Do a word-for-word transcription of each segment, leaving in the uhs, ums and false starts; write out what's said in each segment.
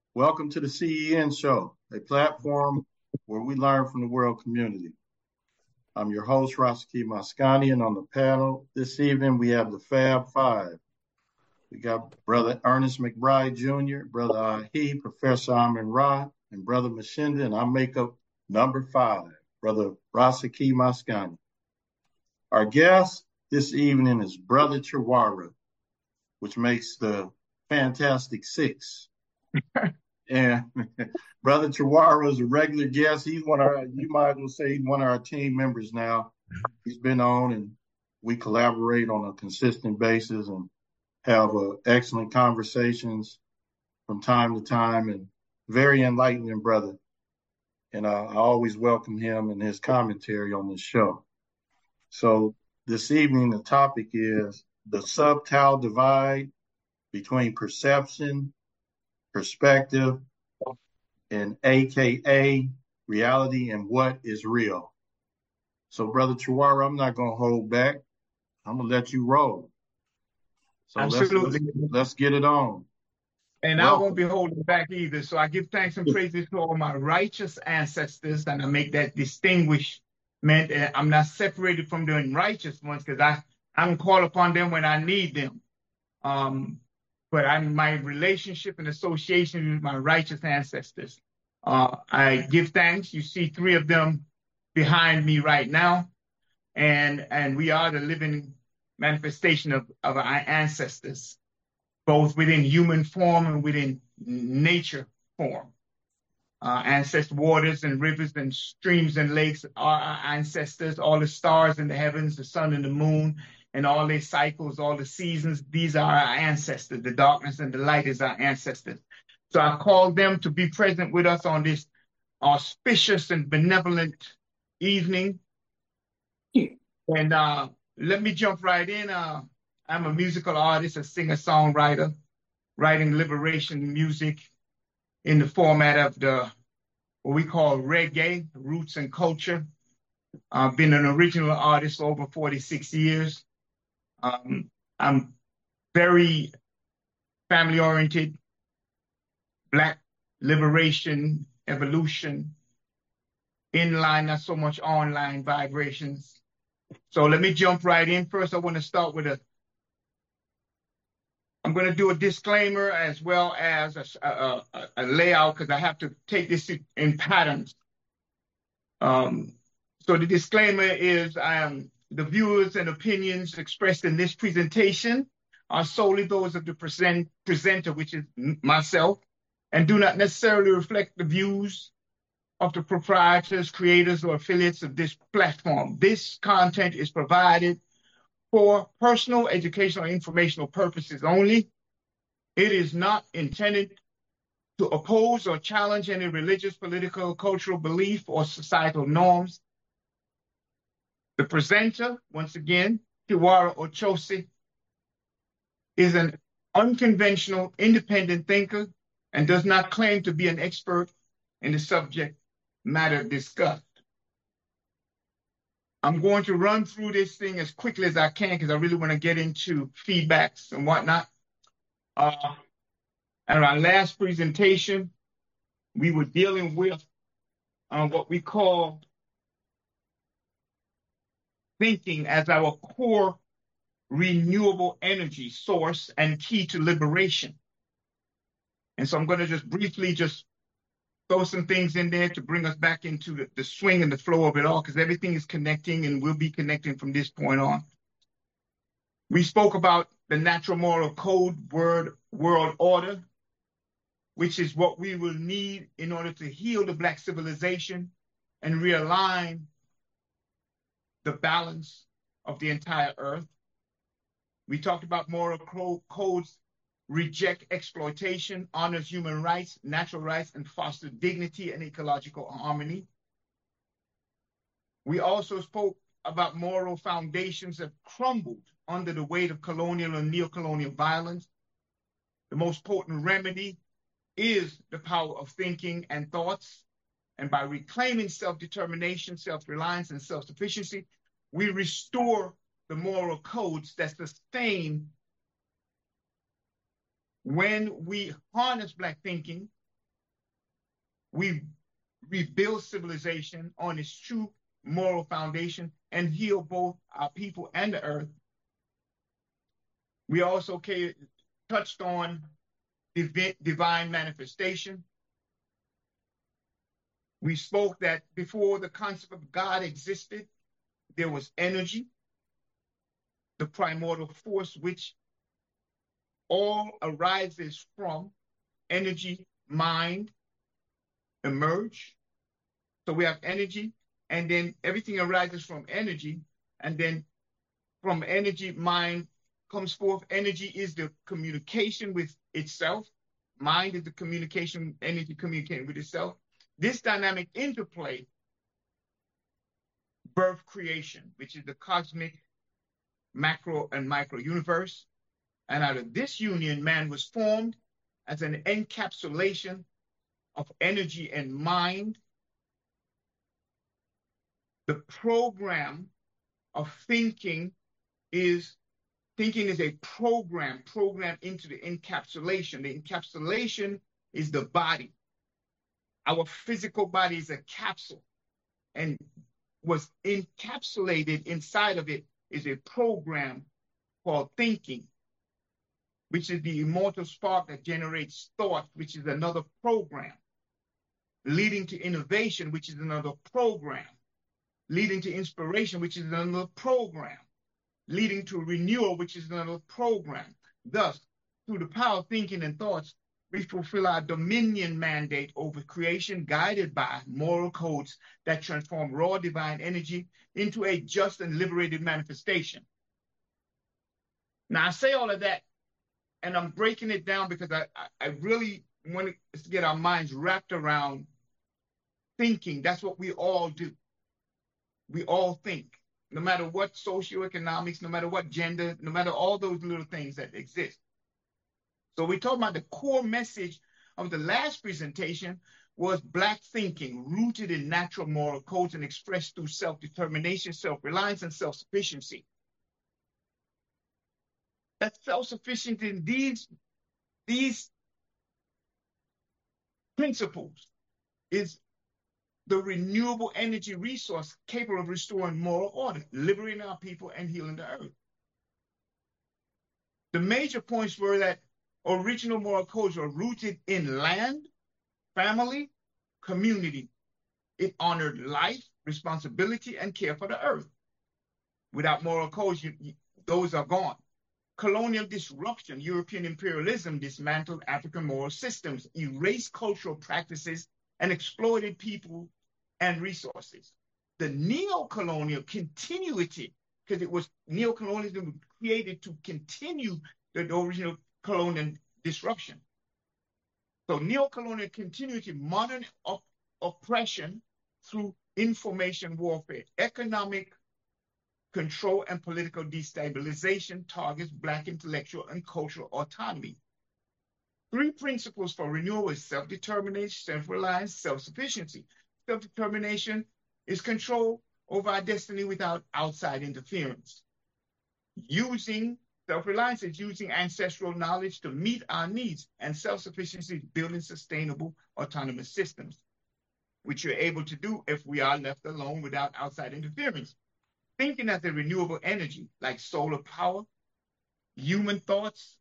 Welcome to the C E N Show, a platform where we learn from the world community. I'm your host, Rasaki Mascani, and on the panel this evening we have the Fab Five. We got Brother Ernest McBride Junior, Brother Ahi, Professor Amin Ra, and Brother Mashinda, and I make up number five, Brother Rasaki Mascani. Our guest this evening is Brother Chiwara, which makes the Fantastic Six. And Brother Chiwara is a regular guest. He's one of our, you might as well say he's one of our team members now. He's been on and we collaborate on a consistent basis and have uh, excellent conversations from time to time, and very enlightening brother. And uh, I always welcome him and his commentary on this show. So this evening, the topic is the subtile divide between perception, perspective, and A K A reality and what is real. So, Brother Chiwara, I'm not going to hold back. I'm going to let you roll. So Absolutely. Let's, let's, let's get it on. And Welcome. I won't be holding back either. So I give thanks and praises to all my righteous ancestors, and I make that distinguishment. And I'm not separated from the unrighteous ones because I, I don't call upon them when I need them. Um, but I'm my relationship and association with my righteous ancestors. Uh, I give thanks. You see three of them behind me right now. And, and we are the living manifestation of, of our ancestors, both within human form and within nature form. Uh, ancestor waters and rivers and streams and lakes are our ancestors, all the stars in the heavens, the sun and the moon, and all their cycles, all the seasons. These are our ancestors. The darkness and the light is our ancestors. So I call them to be present with us on this auspicious and benevolent evening. And uh, let me jump right in. Uh, I'm a musical artist, a singer-songwriter, writing liberation music in the format of the what we call reggae, roots and culture. I've been an original artist for over forty-six years. Um, I'm very family-oriented, Black liberation, evolution, inline, not so much online vibrations. So let me jump right in. First, I want to start with a I'm going to do a disclaimer as well as a, a, a, a layout because I have to take this in patterns. Um, so the disclaimer is um, the views and opinions expressed in this presentation are solely those of the present, presenter, which is myself, and do not necessarily reflect the views of the proprietors, creators, or affiliates of this platform. This content is provided for personal, educational, and informational purposes only. It is not intended to oppose or challenge any religious, political, cultural belief or societal norms. The presenter, once again, Chiwara Ochosi, is an unconventional, independent thinker and does not claim to be an expert in the subject matter discussed. I'm going to run through this thing as quickly as I can because I really want to get into feedbacks and whatnot. Uh, and our last presentation, we were dealing with uh, what we call thinking as our core renewable energy source and key to liberation. And so I'm going to just briefly just throw some things in there to bring us back into the, the swing and the flow of it all, because everything is connecting and will be connecting from this point on. We spoke about the natural moral code word world order, which is what we will need in order to heal the Black civilization and realign the balance of the entire earth. We talked about moral codes reject exploitation, honors human rights, natural rights, and foster dignity and ecological harmony. We also spoke about moral foundations that crumbled under the weight of colonial and neo-colonial violence. The most potent remedy is the power of thinking and thoughts. And by reclaiming self-determination, self-reliance, and self-sufficiency, we restore the moral codes that sustain when we harness Black thinking We rebuild civilization on its true moral foundation and heal both our people and the earth. We also touched on divi divine manifestation. We spoke that before the concept of God existed, there was energy, the primordial force, which all arises from energy, mind, emerge. So we have energy, and then everything arises from energy, and then from energy, mind comes forth. Energy is the communication with itself. Mind is the communication, energy communicating with itself. This dynamic interplay birth creation, which is the cosmic macro and micro universe. And out of this union, man was formed as an encapsulation of energy and mind. The program of thinking is, thinking is a program, program into the encapsulation. The encapsulation is the body. Our physical body is a capsule, and was encapsulated inside of it is a program called thinking, which is the immortal spark that generates thought, which is another program, leading to innovation, which is another program, leading to inspiration, which is another program, leading to renewal, which is another program. Thus, through the power of thinking and thoughts, we fulfill our dominion mandate over creation, guided by moral codes that transform raw divine energy into a just and liberated manifestation. Now, I say all of that, and I'm breaking it down because I, I, I really want to get our minds wrapped around thinking. That's what we all do. We all think, no matter what socioeconomics, no matter what gender, no matter all those little things that exist. So we talk about the core message of the last presentation was Black thinking, rooted in natural moral codes and expressed through self-determination, self-reliance, and self-sufficiency. That self-sufficiency in these, these principles is the renewable energy resource capable of restoring moral order, liberating our people, and healing the earth. The major points were that original moral codes are rooted in land, family, community. It honored life, responsibility, and care for the earth. Without moral codes, you, you, those are gone. Colonial disruption, European imperialism dismantled African moral systems, erased cultural practices, and exploited people and resources. The neo-colonial continuity, because it was neo-colonialism created to continue the, the original colonial disruption. So neo-colonial continuity, modern op oppression through information warfare, economic control and political destabilization targets Black intellectual and cultural autonomy. Three principles for renewal is self-determination, self-reliance, self-sufficiency. Self-determination is control over our destiny without outside interference. Using self-reliance is using ancestral knowledge to meet our needs, and self-sufficiency is building sustainable autonomous systems, which you're able to do if we are left alone without outside interference. Thinking as a renewable energy, like solar power, human thoughts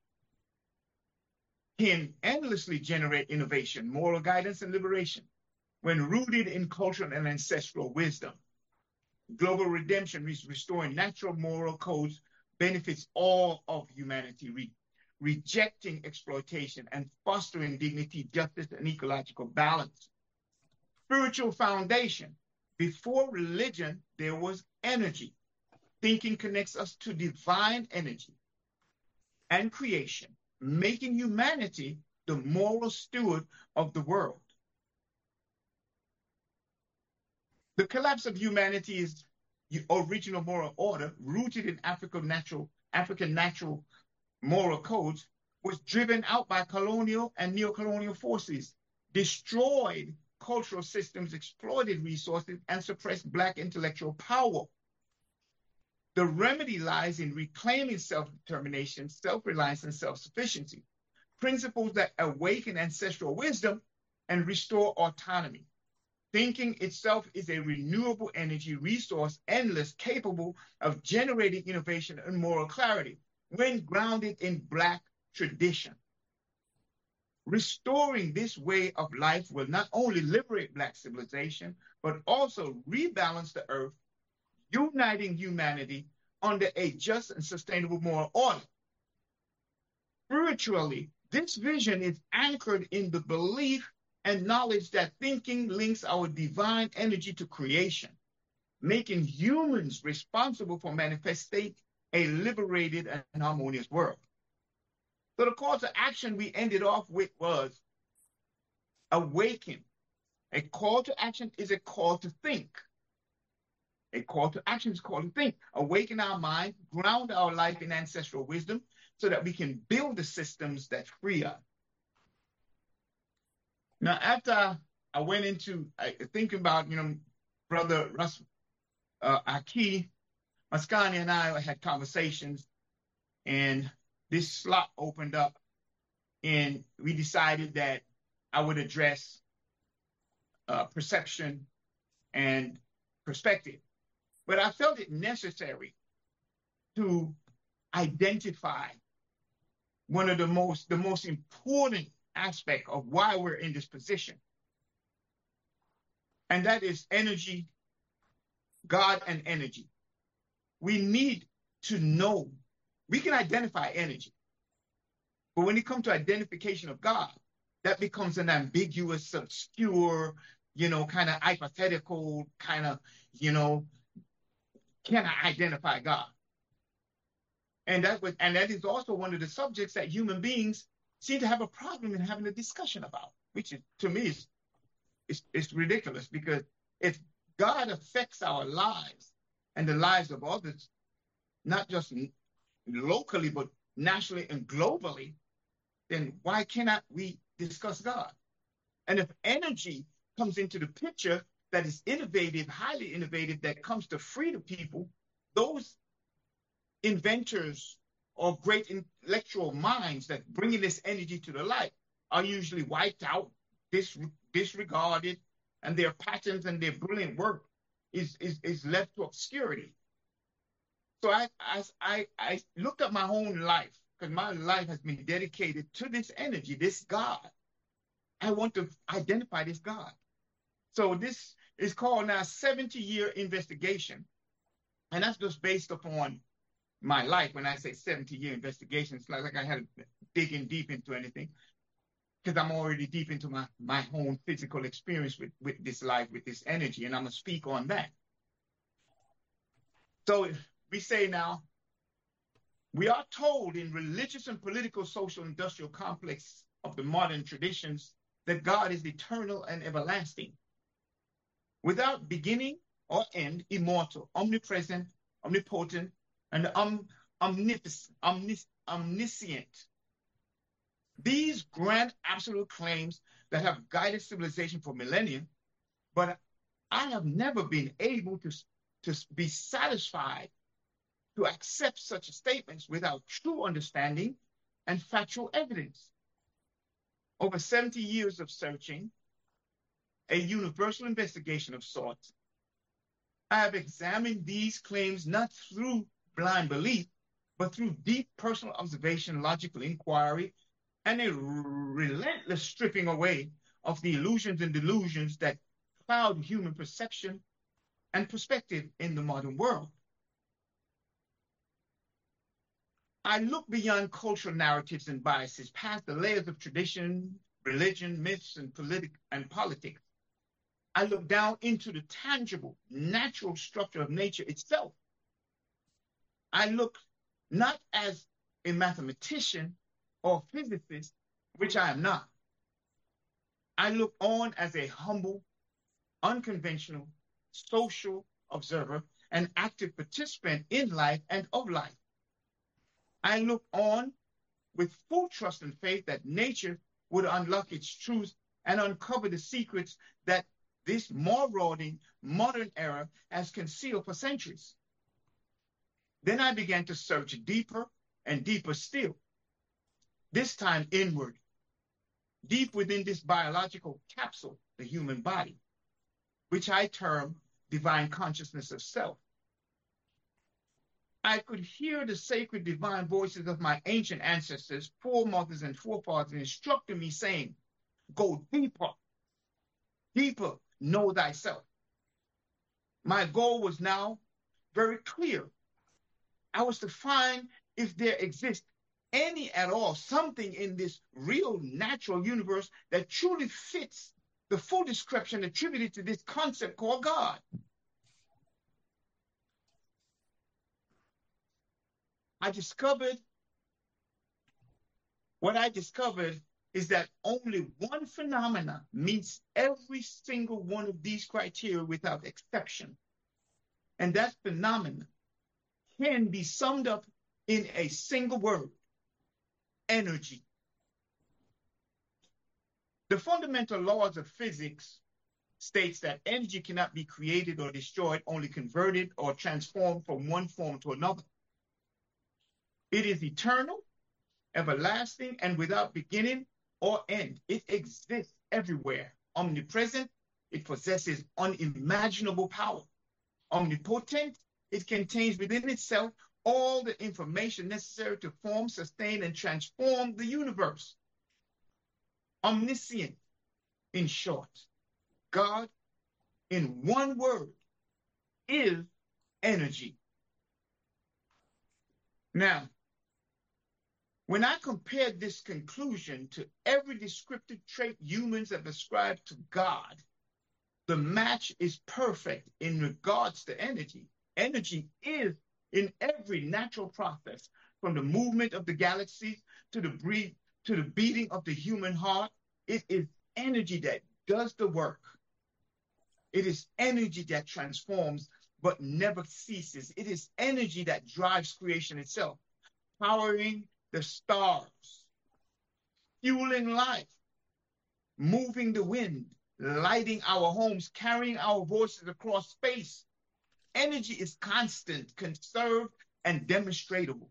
can endlessly generate innovation, moral guidance, and liberation when rooted in cultural and ancestral wisdom. Global redemption is restoring natural moral codes, benefits all of humanity, re rejecting exploitation and fostering dignity, justice, and ecological balance. Spiritual foundation. Before religion, there was energy. Thinking connects us to divine energy and creation, making humanity the moral steward of the world. The collapse of humanity is the original moral order, rooted in African natural, African natural moral codes, was driven out by colonial and neo-colonial forces, destroyed cultural systems, exploited resources, and suppressed Black intellectual power. The remedy lies in reclaiming self-determination, self-reliance, and self-sufficiency, principles that awaken ancestral wisdom and restore autonomy. Thinking itself is a renewable energy resource, endless, capable of generating innovation and moral clarity when grounded in Black tradition. Restoring this way of life will not only liberate Black civilization, but also rebalance the earth, uniting humanity under a just and sustainable moral order. Spiritually, this vision is anchored in the belief and knowledge that thinking links our divine energy to creation, making humans responsible for manifesting a liberated and harmonious world. So the call to action we ended off with was awaken. A call to action is a call to think. A call to action is a call to think. Awaken our mind, ground our life in ancestral wisdom so that we can build the systems that free us. Now, after I went into I, thinking about, you know, Brother Russ uh, Aki, Maskani and I had conversations, and this slot opened up, and we decided that I would address uh, perception and perspective. But I felt it necessary to identify one of the most, the most important aspect of why we're in this position. And that is energy, God and energy. We need to know, we can identify energy, but when it comes to identification of God, that becomes an ambiguous, obscure, you know, kind of hypothetical, kind of, you know, can I identify God? And that was, and that is also one of the subjects that human beings seem to have a problem in having a discussion about, which is, to me, is, is, is ridiculous, because if God affects our lives and the lives of others, not just locally, but nationally and globally, then why cannot we discuss God? And if energy comes into the picture that is innovative, highly innovative, that comes to free the people, those inventors or great intellectual minds that bringing this energy to the light are usually wiped out, dis disregarded, and their patents and their brilliant work is, is, is left to obscurity. So I, I, I, I looked at my own life, because my life has been dedicated to this energy, this God. I want to identify this God. So this is called now seventy year investigation. And that's just based upon my life. When I say seventy year investigation, it's not like I had to dig in deep into anything, because I'm already deep into my, my own physical experience with, with this life, with this energy, and I'm going to speak on that. So we say now, we are told in religious and political, social, industrial complex of the modern traditions that God is eternal and everlasting, without beginning or end, immortal, omnipresent, omnipotent, and um, omnipotent, omnis omniscient. These grand absolute claims that have guided civilization for millennia, but I have never been able to, to be satisfied to accept such statements without true understanding and factual evidence. Over seventy years of searching, a universal investigation of sorts, I have examined these claims not through blind belief, but through deep personal observation, logical inquiry, and a relentless stripping away of the illusions and delusions that cloud human perception and perspective in the modern world. I look beyond cultural narratives and biases, past the layers of tradition, religion, myths, and, politic and politics. I look down into the tangible, natural structure of nature itself. I look not as a mathematician or physicist, which I am not. I look on as a humble, unconventional, social observer and active participant in life and of life. I look on with full trust and faith that nature would unlock its truth and uncover the secrets that this marauding modern era has concealed for centuries. Then I began to search deeper and deeper still, this time inward, deep within this biological capsule, the human body, which I term divine consciousness of self. I could hear the sacred divine voices of my ancient ancestors, foremothers and forefathers, instructing me, saying, go deeper, deeper, know thyself. My goal was now very clear. I was to find if there exists any at all, something in this real natural universe that truly fits the full description attributed to this concept called God. I discovered, what I discovered is that only one phenomena meets every single one of these criteria without exception. And that phenomenon can be summed up in a single word: energy. The fundamental laws of physics states that energy cannot be created or destroyed, only converted or transformed from one form to another. It is eternal, everlasting, and without beginning or end. It exists everywhere, omnipresent. It possesses unimaginable power. Omnipotent, it contains within itself all the information necessary to form, sustain, and transform the universe. Omniscient, in short. God, in one word, is energy. Now, when I compared this conclusion to every descriptive trait humans have ascribed to God, the match is perfect in regards to energy. Energy is in every natural process, from the movement of the galaxies to the breathe, to the beating of the human heart. It is energy that does the work. It is energy that transforms but never ceases. It is energy that drives creation itself, powering the stars, fueling life, moving the wind, lighting our homes, carrying our voices across space. Energy is constant, conserved, and demonstrable.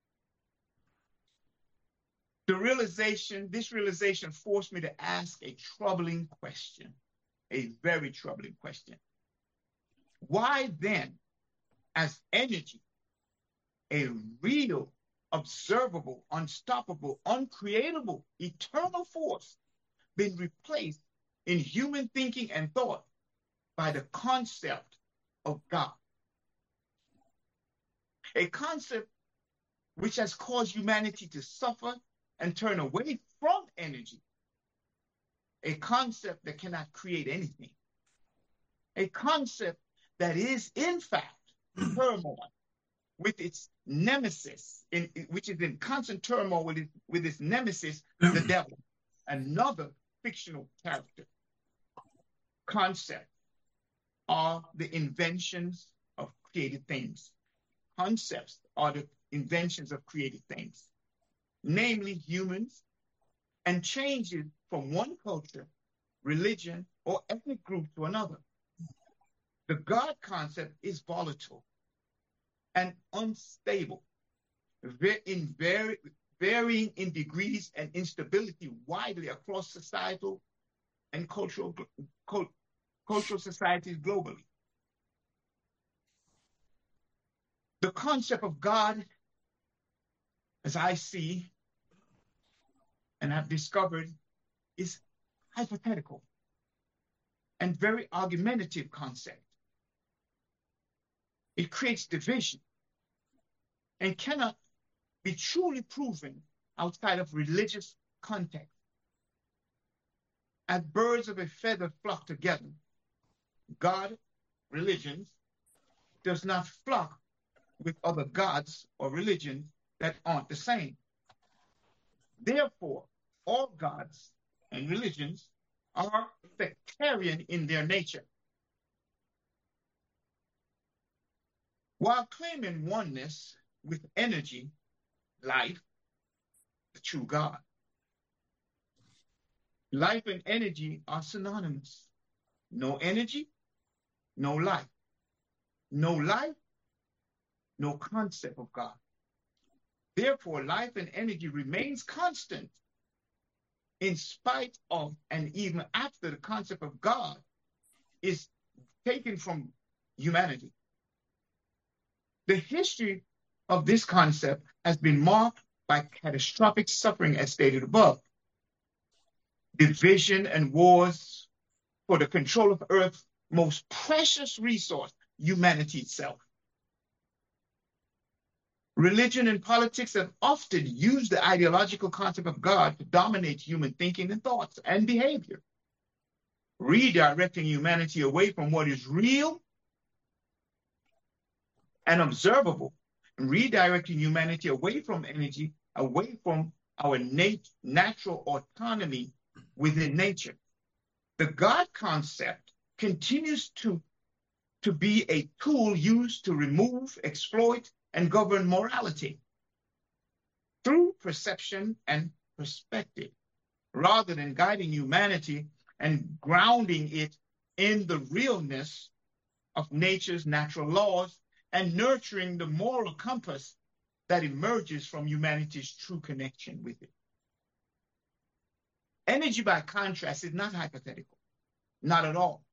The realization, this realization forced me to ask a troubling question, a very troubling question. Why then, as energy, a real, observable, unstoppable, uncreatable, eternal force, been replaced in human thinking and thought by the concept of God? A concept which has caused humanity to suffer and turn away from energy. A concept that cannot create anything. A concept that is, in fact, turmoil with its nemesis, in, which is in constant turmoil with, it, with its nemesis, the devil, another fictional character. Concepts are the inventions of created things. Concepts are the inventions of created things, namely humans, and changes from one culture, religion, or ethnic group to another. The God concept is volatile and unstable, in very, varying in degrees and instability widely across societal and cultural, cultural societies globally. The concept of God, as I see and have discovered, is hypothetical and very argumentative concept. It creates division and cannot be truly proven outside of religious context. As birds of a feather flock together, God, religions, does not flock with other gods or religions that aren't the same. Therefore, all gods and religions are sectarian in their nature. While claiming oneness with energy, life, the true God, life and energy are synonymous. No energy, no life. No life, no concept of God. Therefore, life and energy remains constant in spite of and even after the concept of God is taken from humanity. The history of this concept has been marked by catastrophic suffering, as stated above, division and wars for the control of Earth's most precious resource, humanity itself. Religion and politics have often used the ideological concept of God to dominate human thinking and thoughts and behavior, redirecting humanity away from what is real and observable, and redirecting humanity away from energy, away from our nat natural autonomy within nature. The God concept continues to, to be a tool used to remove, exploit, and govern morality through perception and perspective, rather than guiding humanity and grounding it in the realness of nature's natural laws and nurturing the moral compass that emerges from humanity's true connection with it. Energy, by contrast, is not hypothetical, not at all.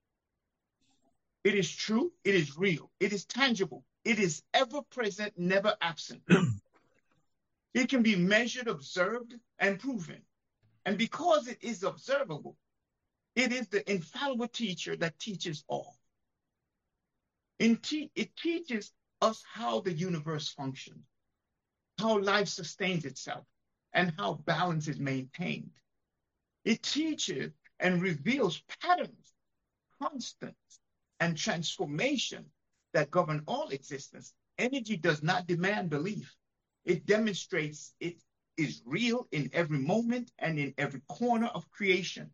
It is true, it is real, it is tangible, it is ever present, never absent. It can be measured, observed, and proven. And because it is observable, it is the infallible teacher that teaches all. In te it teaches us how the universe functions, how life sustains itself, and how balance is maintained. It teaches and reveals patterns, constants, and transformation that govern all existence. Energy does not demand belief. It demonstrates it is real in every moment and in every corner of creation.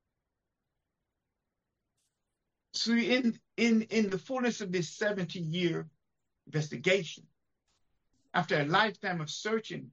So in, in, in the fullness of this seventy-year investigation, after a lifetime of searching,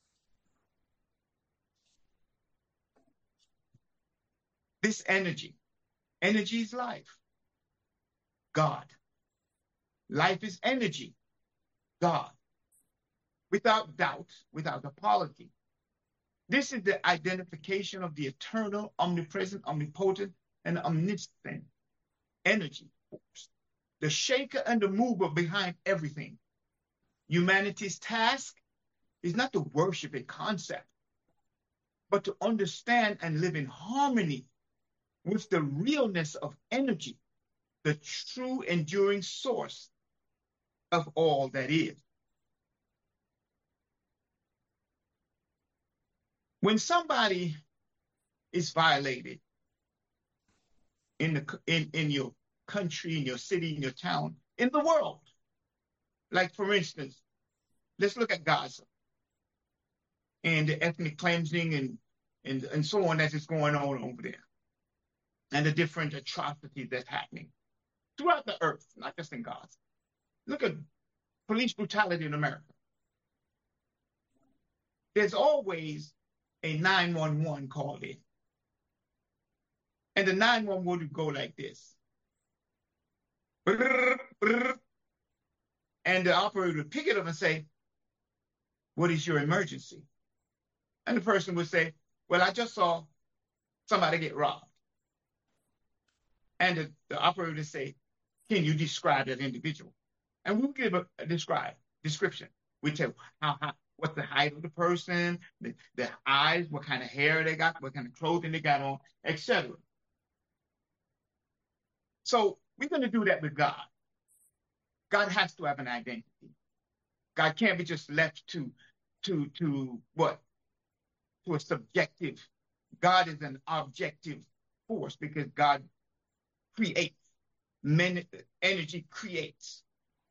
this energy, energy is life, God. Life is energy, God. Without doubt, without apology. This is the identification of the eternal, omnipresent, omnipotent, and omniscient energy force, the shaker and the mover behind everything. Humanity's task is not to worship a concept, but to understand and live in harmony with the realness of energy, the true enduring source of all that is. When somebody is violated in, the, in, in your country, in your city, in your town, in the world, like for instance, let's look at Gaza and the ethnic cleansing and, and, and so on that is going on over there, and the different atrocities that's happening throughout the earth, not just in Gaza. Look at police brutality in America. There's always a nine one one called in. And the nine one one would go like this. And the operator would pick it up and say, what is your emergency? And the person would say, well, I just saw somebody get robbed. And the, the operator would say, can you describe that individual? And we would give a, a describe, description. We tell how, how what's the height of the person, the, the eyes, what kind of hair they got, what kind of clothing they got on, et cetera. So we're going to do that with God. God has to have an identity. God can't be just left to, to, to what? To a subjective. God is an objective force because God creates. Men, energy creates.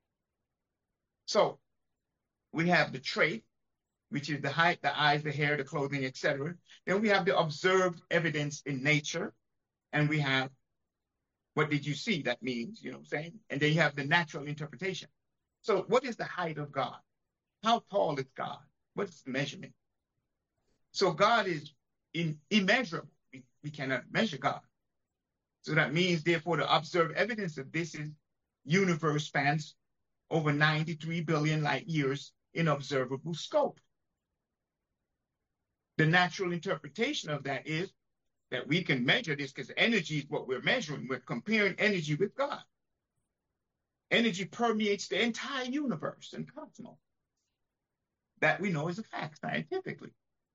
So we have the trait, which is the height, the eyes, the hair, the clothing, et cetera. Then we have the observed evidence in nature, and we have what did you see? That means, you know what I'm saying? And then you have the natural interpretation. So what is the height of God? How tall is God? What is the measurement? So God is in, immeasurable. We, we cannot measure God. So that means, therefore, the observed evidence of this is universe spans over ninety-three billion light years in observable scope. The natural interpretation of that is that we can measure this because energy is what we're measuring. We're comparing energy with God. Energy permeates the entire universe and cosmos. That we know is a fact scientifically.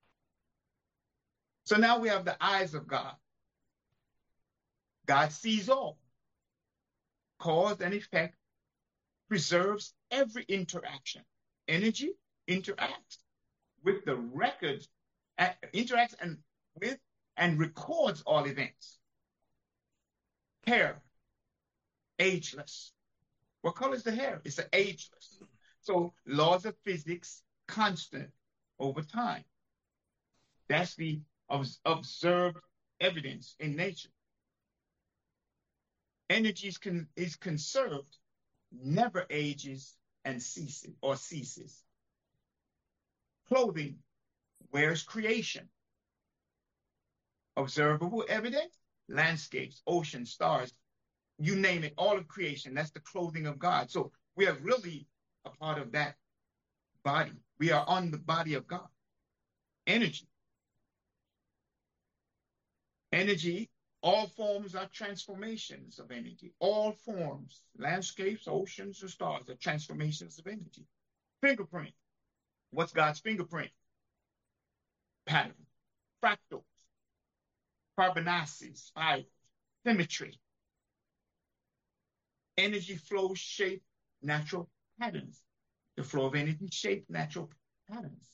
So now we have the eyes of God. God sees all. Cause and effect, preserves every interaction. Energy interacts with the records, uh, interacts and with and records all events. Hair, ageless. What color is the hair? It's an ageless. So laws of physics, constant over time. That's the observed evidence in nature. Energy is, con is conserved, never ages and ceases or ceases. Clothing wears creation. Observable evidence, landscapes, oceans, stars, you name it, all of creation. That's the clothing of God. So we are really a part of that body. We are on the body of God. Energy. Energy, all forms are transformations of energy. All forms, landscapes, oceans, or stars are transformations of energy. Fingerprint. What's God's fingerprint? Pattern. Fractals. Fibonacci, spirals, symmetry. Energy flows shape natural patterns. The flow of energy shapes natural patterns.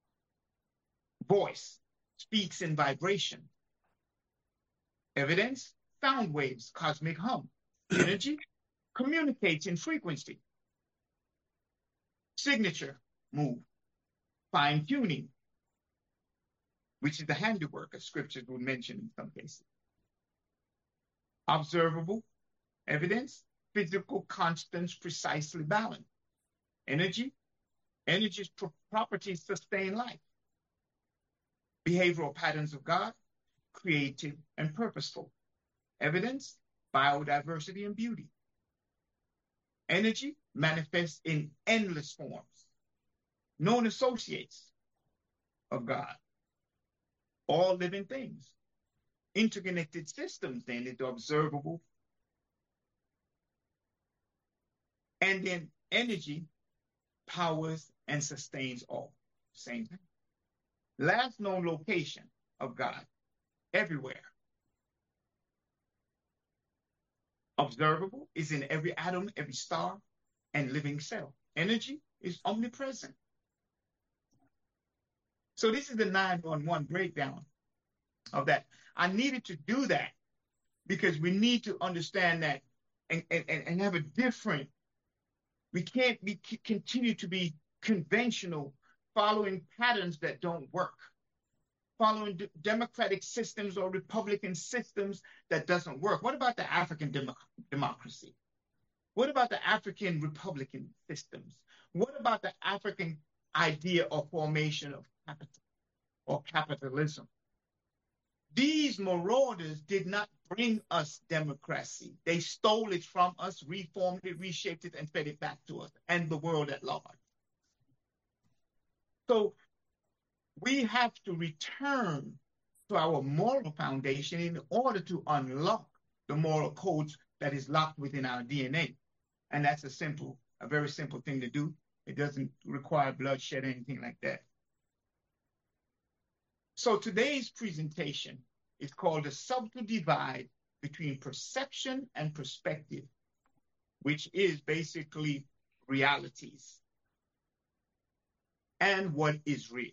Voice speaks in vibration. Evidence, sound waves, cosmic hum. Energy communicates in frequency. Signature, move. Fine tuning, which is the handiwork, as scriptures would mention in some cases. Observable evidence, physical constants precisely balanced. Energy, energy's properties sustain life. Behavioral patterns of God, creative and purposeful. Evidence, biodiversity and beauty. Energy manifests in endless forms. Known associates of God. All living things. Interconnected systems then is observable. And then energy powers and sustains all. Same thing. Last known location of God, everywhere. Observable is in every atom, every star, and living cell. Energy is omnipresent. So this is the nine one one breakdown of that. I needed to do that because we need to understand that and, and, and have a different, we can't be continue to be conventional, following patterns that don't work, following democratic systems or Republican systems that doesn't work. What about the African demo democracy? What about the African Republican systems? What about the African idea or formation of capital or capitalism? These marauders did not bring us democracy. They stole it from us, reformed it, reshaped it, and fed it back to us and the world at large. So we have to return to our moral foundation in order to unlock the moral codes that is locked within our D N A. And that's a simple, a very simple thing to do. It doesn't require bloodshed or anything like that. So today's presentation is called The Subtle Divide Between Perception and Perspective, which is basically realities and what is real.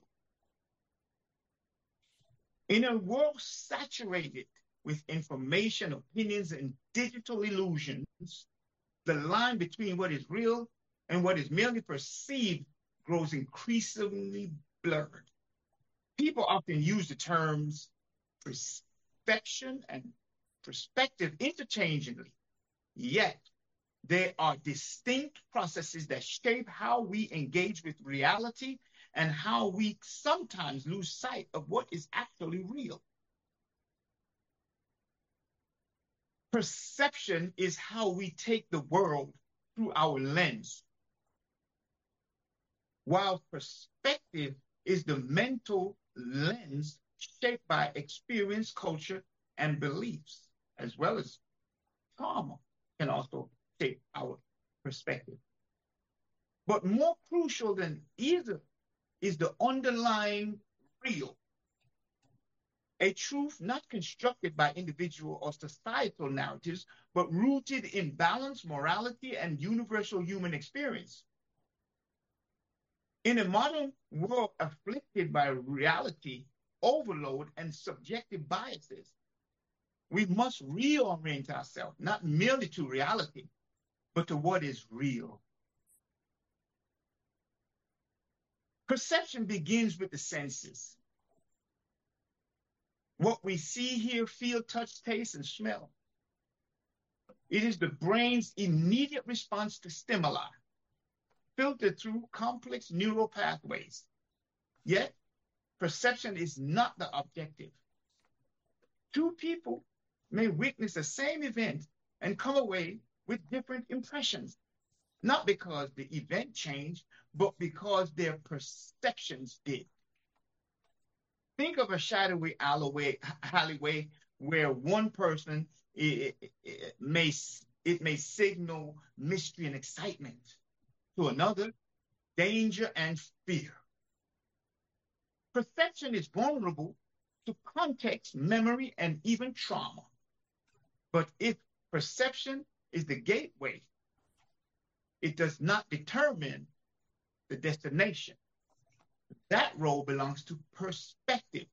In a world saturated with information, opinions, and digital illusions, the line between what is real and what is merely perceived grows increasingly blurred. People often use the terms perception and perspective interchangeably, yet they are distinct processes that shape how we engage with reality and how we sometimes lose sight of what is actually real. Perception is how we take the world through our lens, while perspective is the mental lens shaped by experience, culture, and beliefs, as well as trauma can also shape our perspective. But more crucial than either is the underlying real, a truth not constructed by individual or societal narratives, but rooted in balanced morality and universal human experience. In a modern world afflicted by reality overload and subjective biases, we must reorient ourselves, not merely to reality, but to what is real. Perception begins with the senses. What we see, hear, feel, touch, taste, and smell. It is the brain's immediate response to stimuli, filtered through complex neural pathways. Yet, perception is not the objective. Two people may witness the same event and come away with different impressions, not because the event changed, but because their perceptions did. Think of a shadowy alleyway, alleyway where one person, it, it, it, may, it may signal mystery and excitement, to another, danger and fear. Perception is vulnerable to context, memory, and even trauma. But if perception is the gateway, it does not determine the destination. That role belongs to perspective.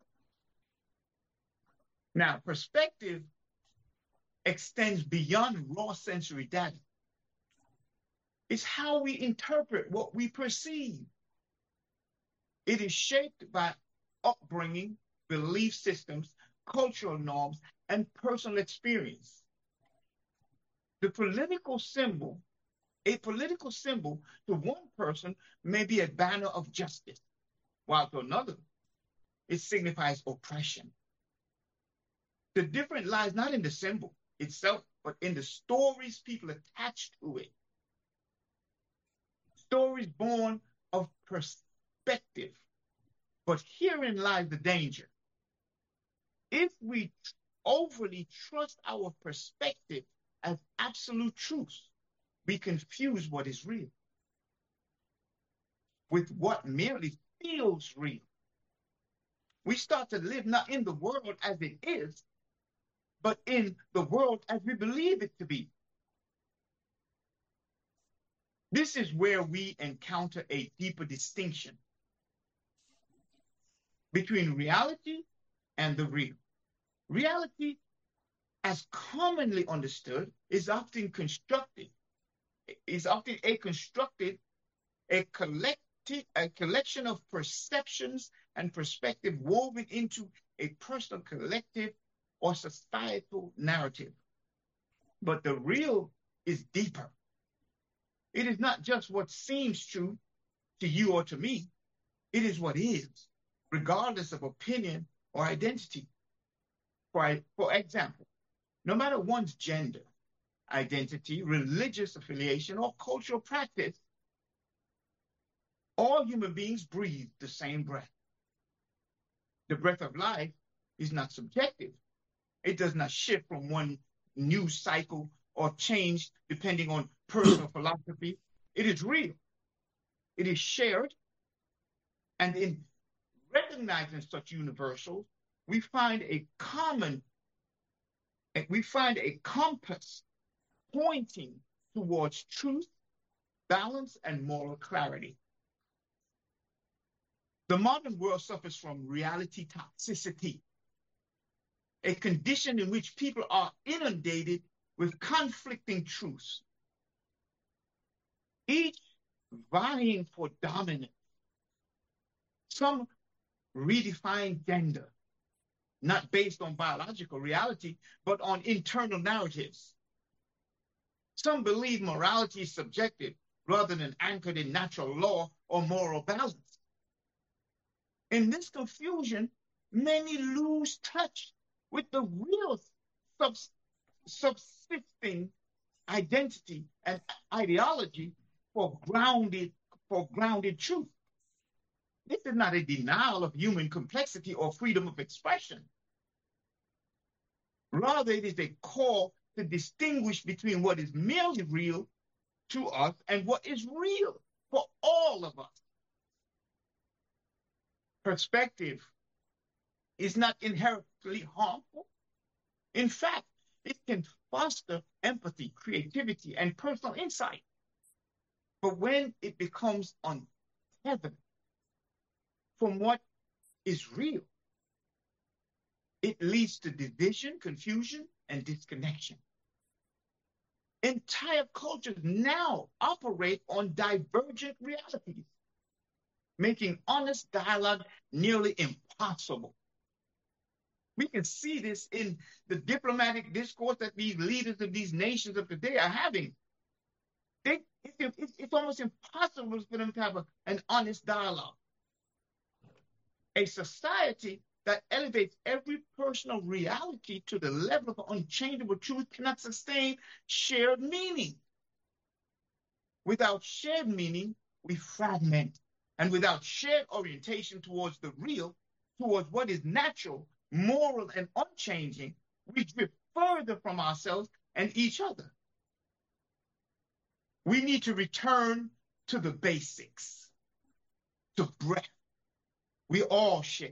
Now, perspective extends beyond raw sensory data. It's how we interpret what we perceive. It is shaped by upbringing, belief systems, cultural norms, and personal experience. The political symbol, a political symbol to one person may be a banner of justice, while to another, it signifies oppression. The difference lies not in the symbol itself, but in the stories people attach to it. Stories born of perspective. But herein lies the danger. If we overly trust our perspective as absolute truth, we confuse what is real with what merely feels real. We start to live not in the world as it is, but in the world as we believe it to be. This is where we encounter a deeper distinction between reality and the real. Reality, as commonly understood, is often constructed, is often a constructed, a collective, a collection of perceptions and perspective woven into a personal, collective, or societal narrative. But the real is deeper. It is not just what seems true to you or to me. It is what is, regardless of opinion or identity. For, for example, no matter one's gender, identity, religious affiliation, or cultural practice, all human beings breathe the same breath. The breath of life is not subjective. It does not shift from one news cycle or change depending on personal philosophy. It is real. It is shared. And in recognizing such universals, we find a common, we find a compass pointing towards truth, balance, and moral clarity. The modern world suffers from reality toxicity, a condition in which people are inundated with conflicting truths, each vying for dominance. Some redefine gender, not based on biological reality, but on internal narratives. Some believe morality is subjective rather than anchored in natural law or moral balance. In this confusion, many lose touch with the real subs subsisting identity and ideology for grounded, for grounded truth. This is not a denial of human complexity or freedom of expression. Rather, it is a call to distinguish between what is merely real to us and what is real for all of us. Perspective is not inherently harmful. In fact, it can foster empathy, creativity, and personal insight. But when it becomes untethered from what is real, it leads to division, confusion, and disconnection. Entire cultures now operate on divergent realities, making honest dialogue nearly impossible. We can see this in the diplomatic discourse that these leaders of these nations of today are having. They, it, it, it's almost impossible for them to have a, an honest dialogue. A society that elevates every personal reality to the level of unchangeable truth cannot sustain shared meaning. Without shared meaning, we fragment. And without shared orientation towards the real, towards what is natural, moral, and unchanging, we drift further from ourselves and each other. We need to return to the basics, to breath. We all share.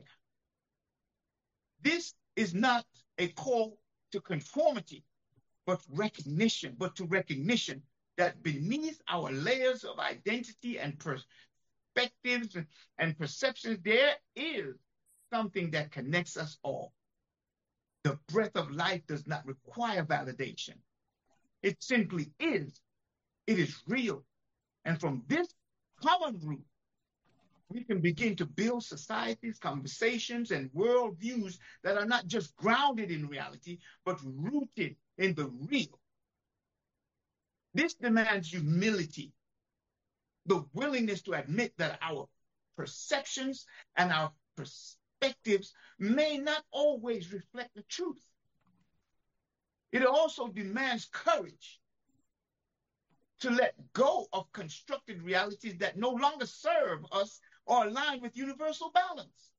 This is not a call to conformity, but recognition, but to recognition that beneath our layers of identity and perspectives and perceptions, there is something that connects us all. The breath of life does not require validation. It simply is. It is real. And from this common root, we can begin to build societies, conversations, and worldviews that are not just grounded in reality, but rooted in the real. This demands humility, the willingness to admit that our perceptions and our perspectives may not always reflect the truth. It also demands courage to let go of constructed realities that no longer serve us or align with universal balance.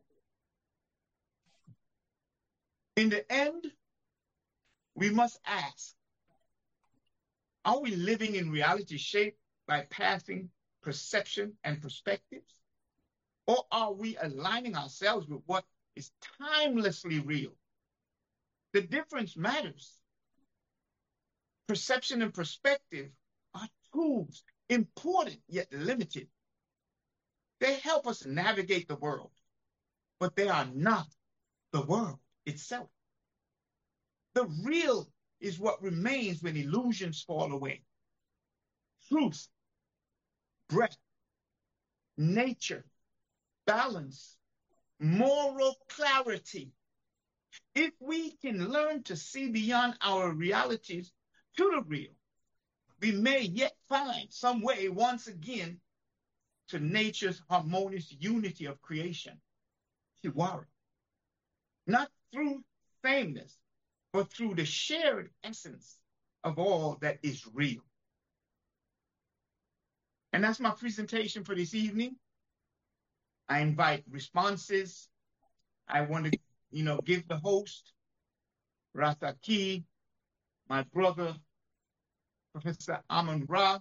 In the end, we must ask, are we living in reality shaped by passing perception and perspectives? Or are we aligning ourselves with what is timelessly real? The difference matters. Perception and perspective are tools, important yet limited. They help us navigate the world, but they are not the world itself. The real is what remains when illusions fall away. Truth, breath, nature, balance, moral clarity. If we can learn to see beyond our realities to the real, we may yet find some way once again to nature's harmonious unity of creation, Hiwara. Not through sameness, but through the shared essence of all that is real. And that's my presentation for this evening. I invite responses. I want to, you know, give the host, Rasaki, my brother, Professor Amun Ra,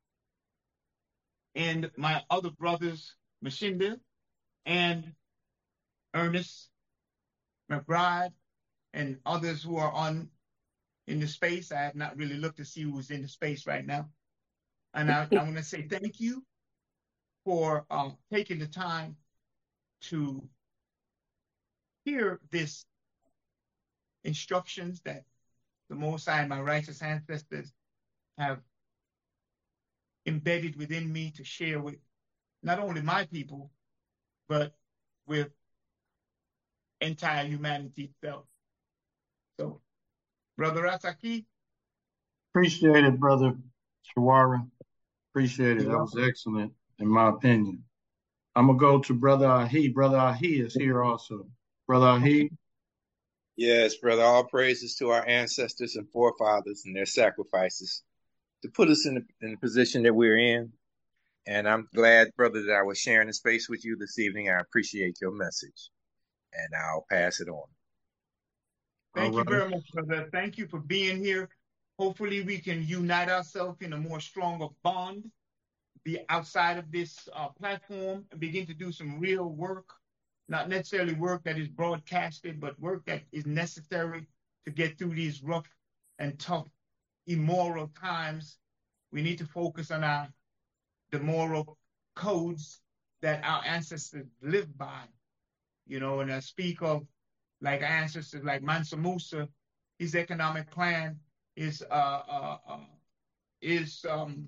and my other brothers, Mashinda and Ernest McBride, and others who are on in the space. I have not really looked to see who's in the space right now. And I, I want to say thank you for uh, taking the time to hear this instructions that the Most High and my righteous ancestors have embedded within me to share with not only my people, but with entire humanity itself. So, Brother Rasaki. Appreciate it, Brother Shawara. Appreciate it. That was excellent, in my opinion. I'm going to go to Brother Ahi. Brother Ahi is here also. Brother Ahi. Yes, brother. All praises to our ancestors and forefathers and their sacrifices to put us in the, in the position that we're in. And I'm glad, brother, that I was sharing the space with you this evening. I appreciate your message, and I'll pass it on. Thank you right. very much, brother. Thank you for being here. Hopefully, we can unite ourselves in a more stronger bond, be outside of this uh, platform, and begin to do some real work, not necessarily work that is broadcasted, but work that is necessary to get through these rough and tough, immoral times. We need to focus on our the moral codes that our ancestors lived by, you know, and I speak of like ancestors like Mansa Musa, his economic plan is uh, uh, uh, is um,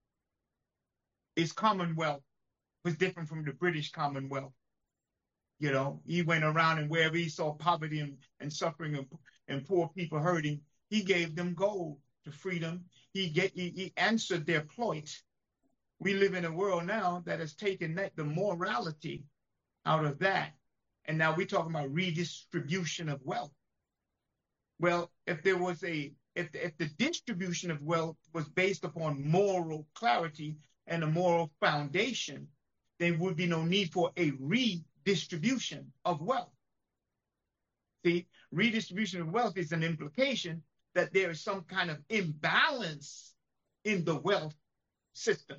is Commonwealth was different from the British Commonwealth. You know, he went around and wherever he saw poverty and, and suffering and, and poor people hurting, he gave them gold to freedom. He get he, he answered their plight. We live in a world now that has taken that the morality out of that, and now we're talking about redistribution of wealth. Well, if there was a if if the distribution of wealth was based upon moral clarity and a moral foundation, there would be no need for a redistribution of wealth. See, redistribution of wealth is an implication that there is some kind of imbalance in the wealth system.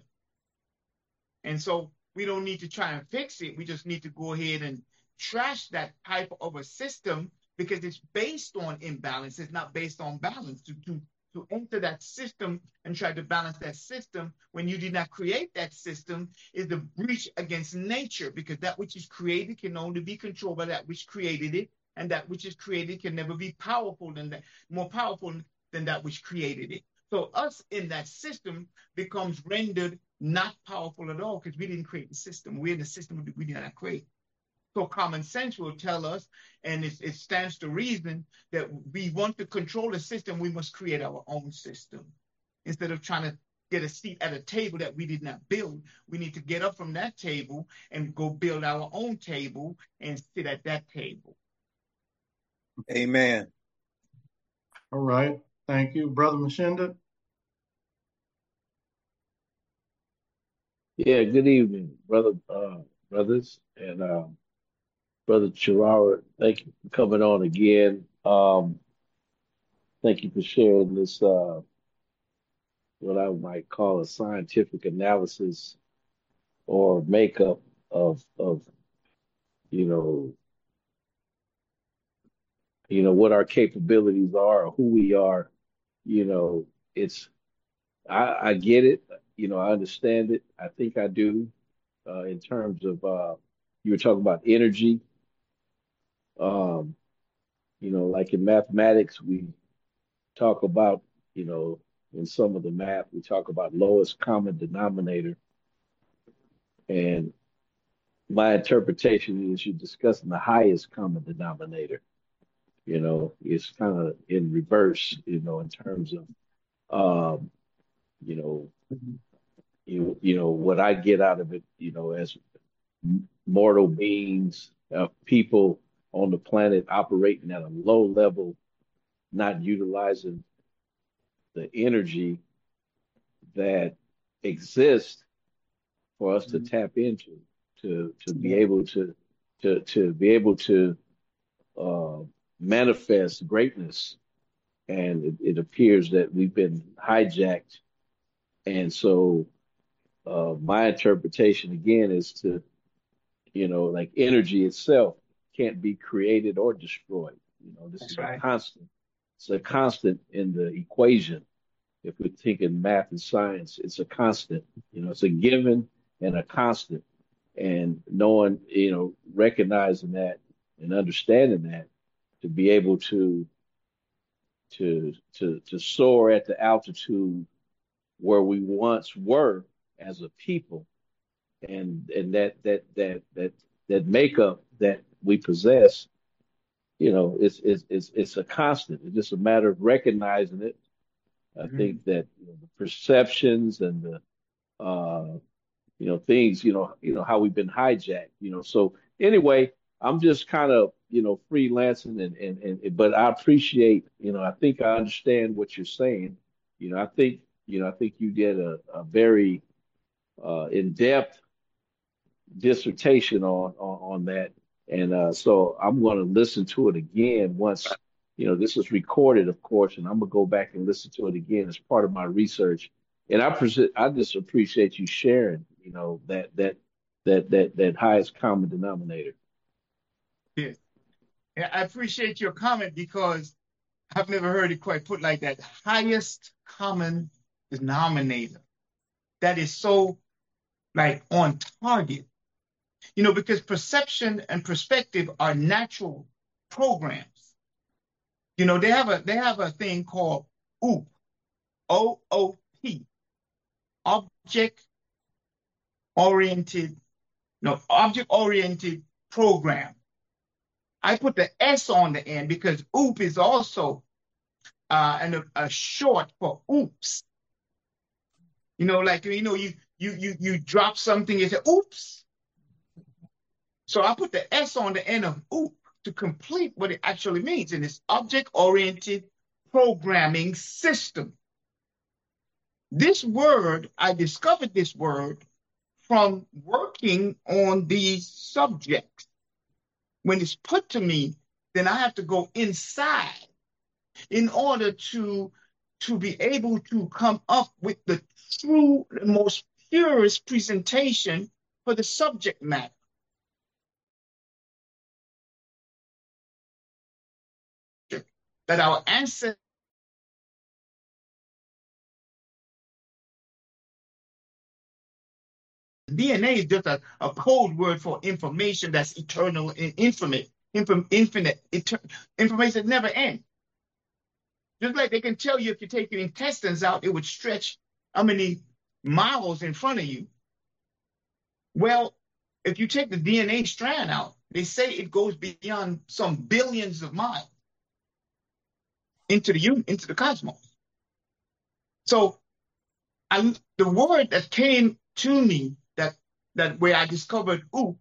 And so we don't need to try and fix it. We just need to go ahead and trash that type of a system because it's based on imbalance. It's not based on balance. To, to, to enter that system and try to balance that system when you did not create that system is the breach against nature, because that which is created can only be controlled by that which created it, and that which is created can never be powerful than that, more powerful than that which created it. So us in that system becomes rendered not powerful at all because we didn't create the system. We're in the system we did not create. So common sense will tell us, and it, it stands to reason, that we want to control the system, we must create our own system. Instead of trying to get a seat at a table that we did not build, we need to get up from that table and go build our own table and sit at that table. Amen. All right. Thank you. Brother Mashinda? Yeah, good evening, brother, uh, brothers, and um, brother Chirara. Thank you for coming on again. Um, thank you for sharing this, uh, what I might call a scientific analysis or makeup of of you know you know what our capabilities are or who we are. You know, it's I, I get it. You know, I understand it. I think I do. Uh, in terms of uh, you were talking about energy. Um, You know, like in mathematics, we talk about, you know, in some of the math, we talk about lowest common denominator. And my interpretation is you're discussing the highest common denominator. You know, it's kind of in reverse, you know, in terms of, um, you know, you, you know, what I get out of it, you know, as mortal beings, uh, people on the planet operating at a low level, not utilizing the energy that exists for us to tap into, to to be able to to to be able to uh, manifest greatness. And it, it appears that we've been hijacked. And so uh, my interpretation again is to, you know, like energy itself can't be created or destroyed. You know, this That's is a right. constant. It's a constant in the equation. If we're thinking math and science, it's a constant. You know, it's a given and a constant. And knowing, you know, recognizing that and understanding that to be able to to to to soar at the altitude where we once were as a people, and and that that that that that makeup that we possess, you know, it's it's it's it's a constant. It's just a matter of recognizing it. I Mm-hmm. think that you know, the perceptions and the uh, you know, things, you know, you know, how we've been hijacked, you know. So anyway, I'm just kind of, you know, freelancing and, and, and, but I appreciate, you know, I think I understand what you're saying. You know, I think, you know, I think you did a, a very uh, in-depth dissertation on on, on that. And uh, so I'm going to listen to it again once, you know, this is recorded, of course, and I'm gonna go back and listen to it again as part of my research. And I pres- I just appreciate you sharing, you know, that that that that that highest common denominator. Yes. Yeah, I appreciate your comment because I've never heard it quite put like that. Highest common denominator. That is so like on target. You know, because perception and perspective are natural programs. You know, they have a they have a thing called O O P, O O P, object oriented, no, object oriented program. I put the S on the end because O O P is also uh, an, a short for oops. You know, like you know, you you you you drop something, you say oops. So I put the S on the end of O O P to complete what it actually means, and it's object-oriented programming system. This word, I discovered this word from working on these subjects. When it's put to me, then I have to go inside in order to, to be able to come up with the true, most purest presentation for the subject matter. That our ancestors D N A is just a, a code word for information that's eternal and infinite, infinite, infinite information that never ends. Just like they can tell you if you take your intestines out, it would stretch how many miles in front of you. Well, if you take the D N A strand out, they say it goes beyond some billions of miles into the into the cosmos. So, I, the word that came to me that that where I discovered O O P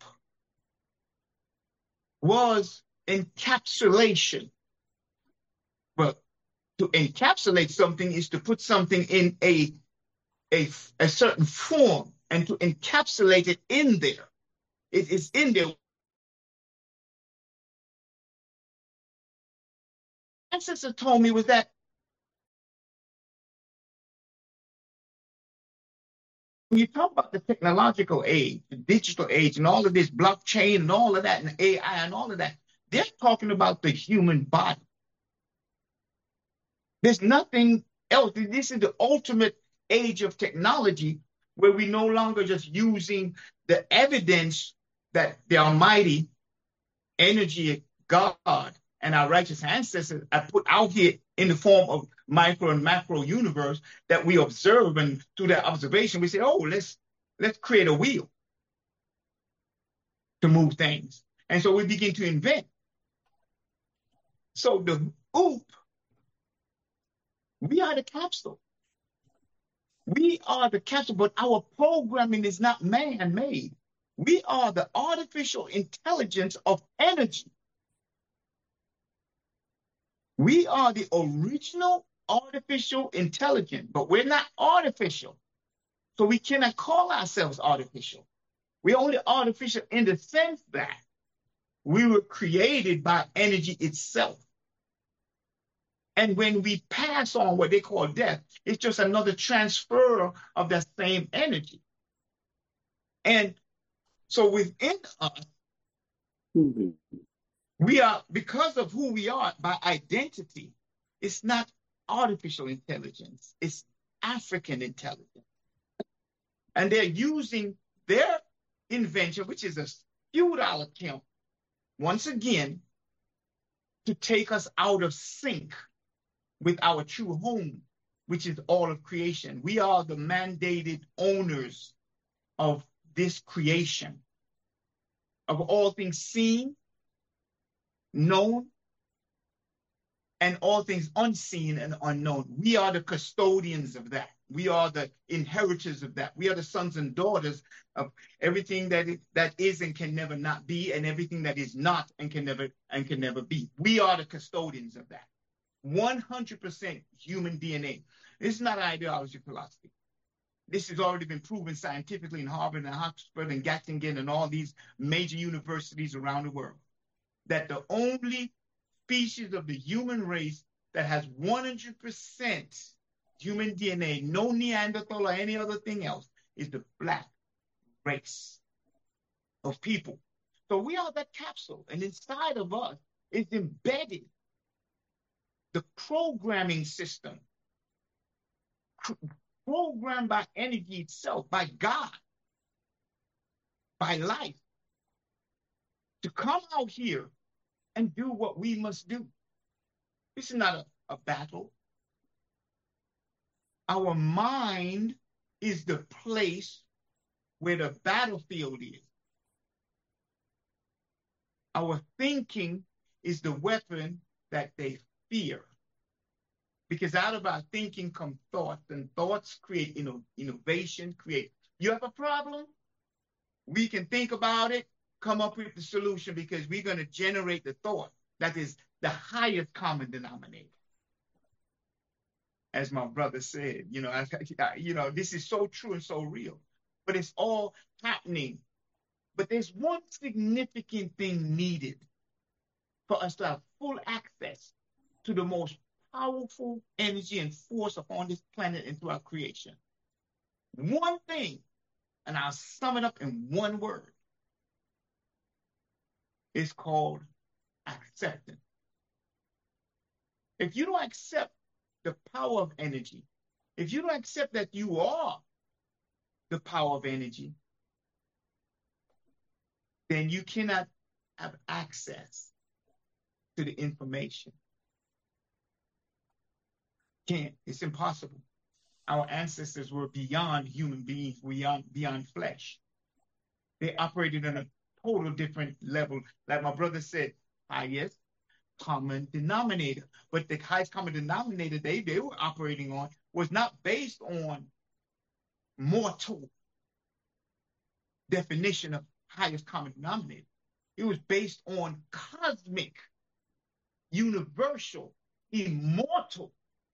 was encapsulation. But to encapsulate something is to put something in a, a, a certain form and to encapsulate it in there. It is in there. Ancestor told me was that when you talk about the technological age, the digital age, and all of this blockchain and all of that, and A I and all of that, they're talking about the human body. There's nothing else. This is the ultimate age of technology where we no longer just using the evidence that the Almighty, energy, God, and our righteous ancestors have put out here in the form of micro and macro universe that we observe, and through that observation, we say, oh, let's let's create a wheel to move things. And so we begin to invent. So the O O P, we are the capsule. We are the capsule, but our programming is not man-made. We are the artificial intelligence of energy. We are the original artificial intelligence, but we're not artificial. So we cannot call ourselves artificial. We're only artificial in the sense that we were created by energy itself. And when we pass on what they call death, it's just another transfer of that same energy. And so within us, mm-hmm. we are, because of who we are by identity, it's not artificial intelligence, it's African intelligence. And they're using their invention, which is a futile attempt, once again, to take us out of sync with our true home, which is all of creation. We are the mandated owners of this creation, of all things seen, known, and all things unseen and unknown. We are the custodians of that. We are the inheritors of that. We are the sons and daughters of everything that is, that is and can never not be, and everything that is not and can never and can never be. We are the custodians of that. one hundred percent human D N A. This is not ideology philosophy. This has already been proven scientifically in Harvard and Oxford and Göttingen and all these major universities around the world, that the only species of the human race that has one hundred percent human D N A, no Neanderthal or any other thing else, is the black race of people. So we are that capsule, and inside of us is embedded the programming system, programmed by energy itself, by God, by life, to come out here and do what we must do. This is not a, a battle. Our mind is the place where the battlefield is. Our thinking is the weapon that they fear. Because out of our thinking come thoughts, and thoughts create inno innovation, create. You have a problem? We can think about it, come up with the solution, because we're going to generate the thought that is the highest common denominator. As my brother said, you know, I, you know, this is so true and so real, but it's all happening. But there's one significant thing needed for us to have full access to the most powerful energy and force upon this planet and through our creation. One thing, and I'll sum it up in one word. It's called acceptance. If you don't accept the power of energy, if you don't accept that you are the power of energy, then you cannot have access to the information. Can't. It's impossible. Our ancestors were beyond human beings, beyond, beyond flesh. They operated on a total different level. Like my brother said, highest common denominator. But the highest common denominator they, they were operating on was not based on mortal definition of highest common denominator. It was based on cosmic, universal, immortal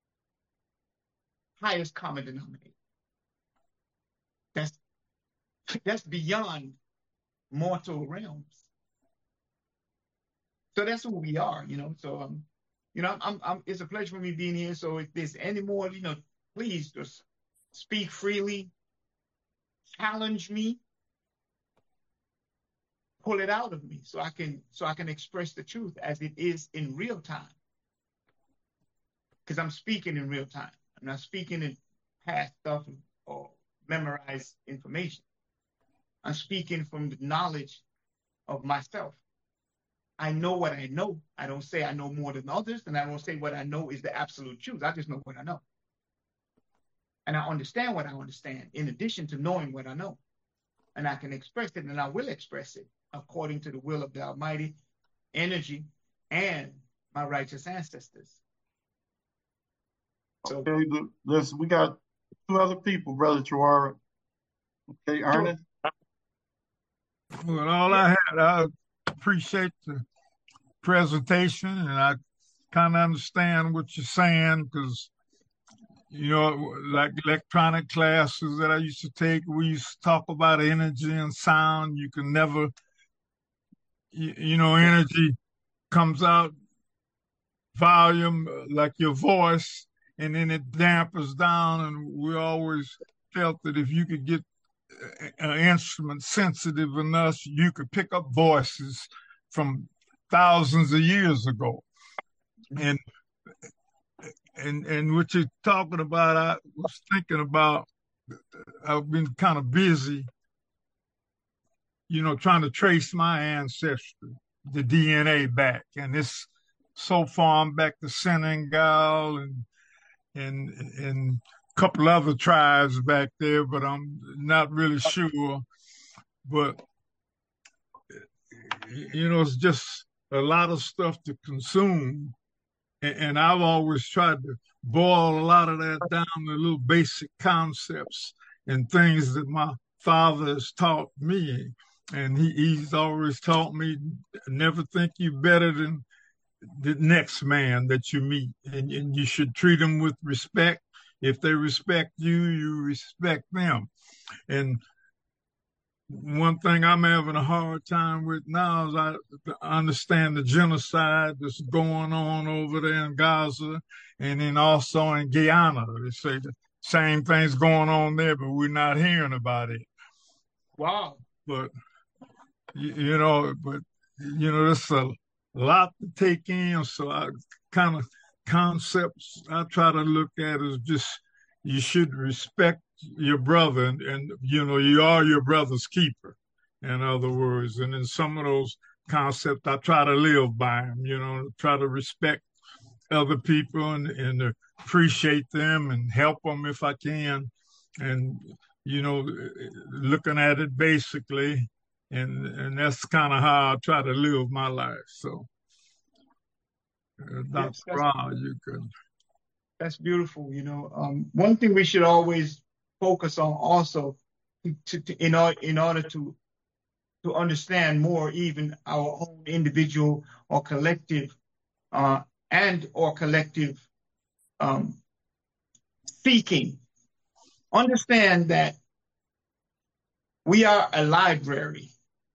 highest common denominator. That's that's beyond mortal realms. So that's who we are, you know. So um, you know, I'm, I'm it's a pleasure for me being here. So if there's any more, you know, please just speak freely, challenge me, pull it out of me so I can so I can express the truth as it is in real time. Because I'm speaking in real time. I'm not speaking in past stuff or memorized information. I'm speaking from the knowledge of myself. I know what I know. I don't say I know more than others, and I don't say what I know is the absolute truth. I just know what I know. And I understand what I understand in addition to knowing what I know. And I can express it, and I will express it according to the will of the Almighty, energy, and my righteous ancestors. So, okay, listen, we got two other people, Brother Chawara. Okay, Ernest? Well, all I had, I appreciate the presentation, and I kind of understand what you're saying, because, you know, like electronic classes that I used to take, we used to talk about energy and sound. You can never, you, you know, energy comes out volume like your voice, and then it dampers down, and we always felt that if you could get an instrument sensitive enough, you could pick up voices from thousands of years ago. And and and what you're talking about, I was thinking about, I've been kind of busy, you know, trying to trace my ancestry, the D N A back. And it's so far back to Senegal and and and a couple other tribes back there, but I'm not really sure. But, you know, it's just a lot of stuff to consume. And, and I've always tried to boil a lot of that down to little basic concepts and things that my father has taught me. And he, he's always taught me, never think you're better than the next man that you meet. And, and you should treat him with respect. if they respect you, you respect them. And one thing I'm having a hard time with now is I understand the genocide that's going on over there in Gaza and then also in Guyana. They say the same thing's going on there, but we're not hearing about it. Wow. But, you, you know, but, you know, there's a lot to take in. So I kind of concepts I try to look at is just you should respect your brother, and, and you know you are your brother's keeper, in other words. And in some of those concepts I try to live by them, you know, try to respect other people and, and appreciate them and help them if I can, and you know, looking at it basically, and and that's kind of how I try to live my life. So uh, Doctor Yes, Ra, you could. That's beautiful. You know, um, one thing we should always focus on also to, to, in, order, in order to to understand more even our own individual or collective uh, and or collective um, seeking. Understand that we are a library.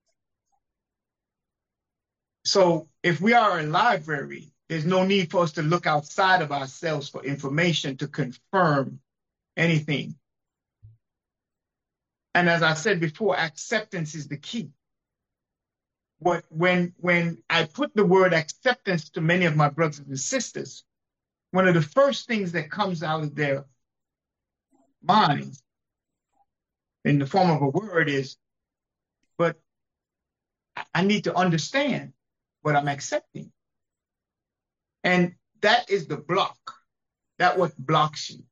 So if we are a library, there's no need for us to look outside of ourselves for information to confirm anything. And as I said before, acceptance is the key. What, when, when I put the word acceptance to many of my brothers and sisters, one of the first things that comes out of their minds in the form of a word is, but I need to understand what I'm accepting. And that is the block. That's what blocks you.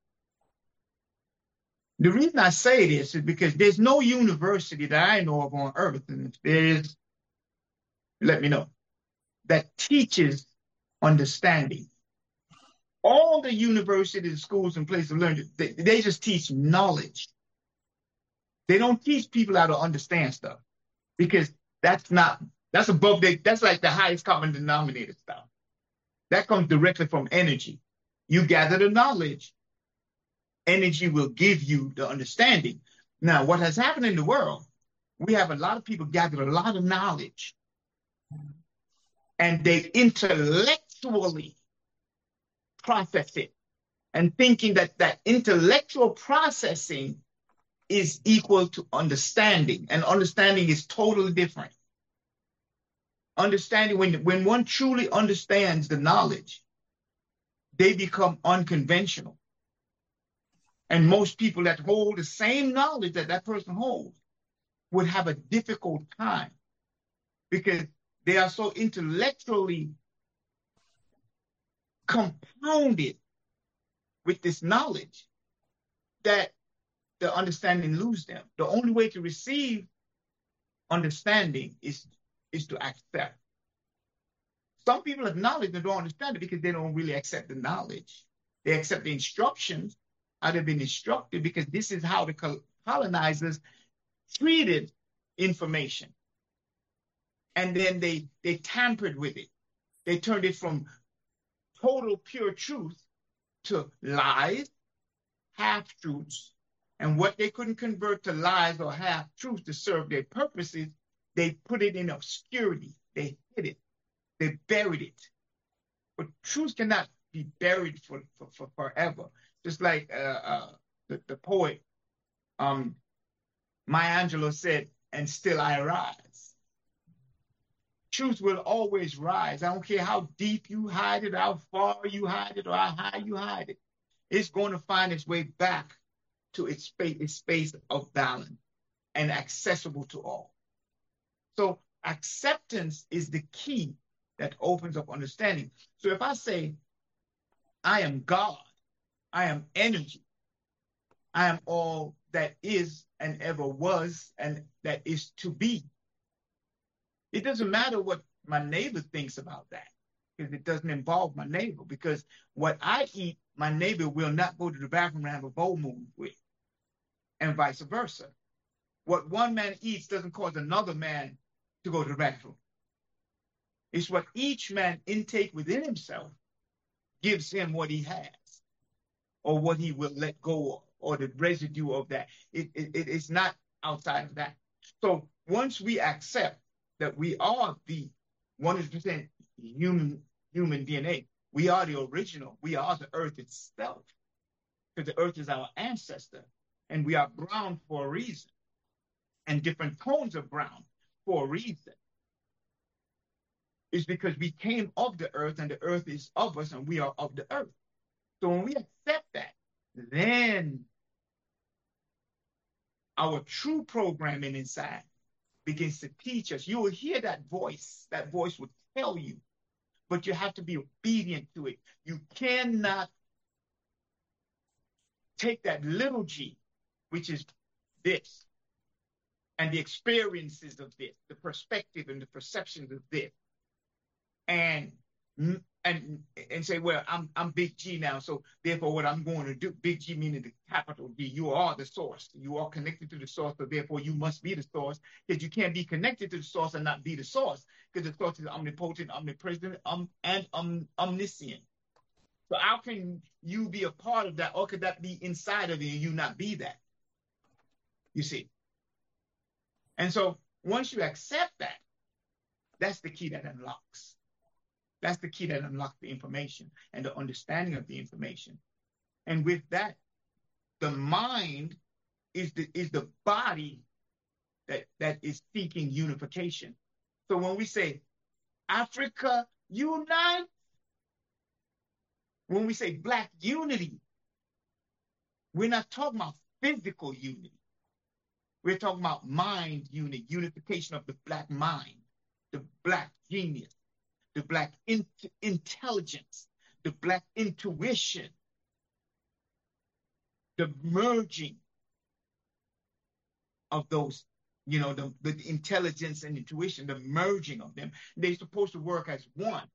The reason I say this is because there's no university that I know of on earth, and if there is, let me know, that teaches understanding. All the universities, schools, and places of learning, they, they just teach knowledge. They don't teach people how to understand stuff, because that's not, that's above, the, that's like the highest common denominator stuff. That comes directly from energy. You gather the knowledge, energy will give you the understanding. Now, what has happened in the world, we have a lot of people gather a lot of knowledge, and they intellectually process it, and thinking that that intellectual processing is equal to understanding, and understanding is totally different. Understanding, when, when one truly understands the knowledge, they become unconventional. And most people that hold the same knowledge that that person holds would have a difficult time, because they are so intellectually compounded with this knowledge that the understanding loses them. The only way to receive understanding is is to accept. Some people have knowledge and don't understand it because they don't really accept the knowledge. They accept the instructions, how they've been instructed, because this is how the colonizers treated information. And then they, they tampered with it. They turned it from total pure truth to lies, half-truths. And what they couldn't convert to lies or half-truths to serve their purposes, they put it in obscurity. They hid it. They buried it. But truth cannot be buried for, for, for forever. Just like uh, uh, the, the poet um, Maya Angelou said, "And still I rise." Truth will always rise. I don't care how deep you hide it, how far you hide it, or how high you hide it. It's going to find its way back to its space, its space of balance and accessible to all. So acceptance is the key that opens up understanding. So if I say, I am God, I am energy, I am all that is and ever was and that is to be, it doesn't matter what my neighbor thinks about that, because it doesn't involve my neighbor, because what I eat, my neighbor will not go to the bathroom and have a bowl moved with, and vice versa. What one man eats doesn't cause another man to go to the bathroom. It's what each man intake within himself gives him what he has. or what he will let go of, or the residue of that. It, it, it is not outside of that. So once we accept that we are the one hundred percent human, human D N A, we are the original, we are the earth itself, because the earth is our ancestor, and we are brown for a reason, and different tones of brown for a reason. It's because we came of the earth, and the earth is of us, and we are of the earth. So when we accept that, then our true programming inside begins to teach us. You will hear that voice. That voice will tell you, but you have to be obedient to it. You cannot take that little g, which is this, and the experiences of this, the perspective and the perceptions of this, and and and say, well, I'm I'm big G now, so therefore what I'm going to do, big G meaning the capital G, you are the source. You are connected to the source, so therefore you must be the source, because you can't be connected to the source and not be the source, because the source is omnipotent, omnipresent, um, and um, omniscient. So how can you be a part of that, or could that be inside of you and you not be that? You see? And so once you accept that, that's the key that unlocks. That's the key that unlocks the information and the understanding of the information. And with that, the mind is the is the body that, that is seeking unification. So when we say Africa unite, when we say Black unity, we're not talking about physical unity. We're talking about mind unity, unification of the Black mind, the Black genius, the Black in intelligence, the Black intuition, the merging of those, you know, the, the intelligence and intuition, the merging of them. They're supposed to work as one.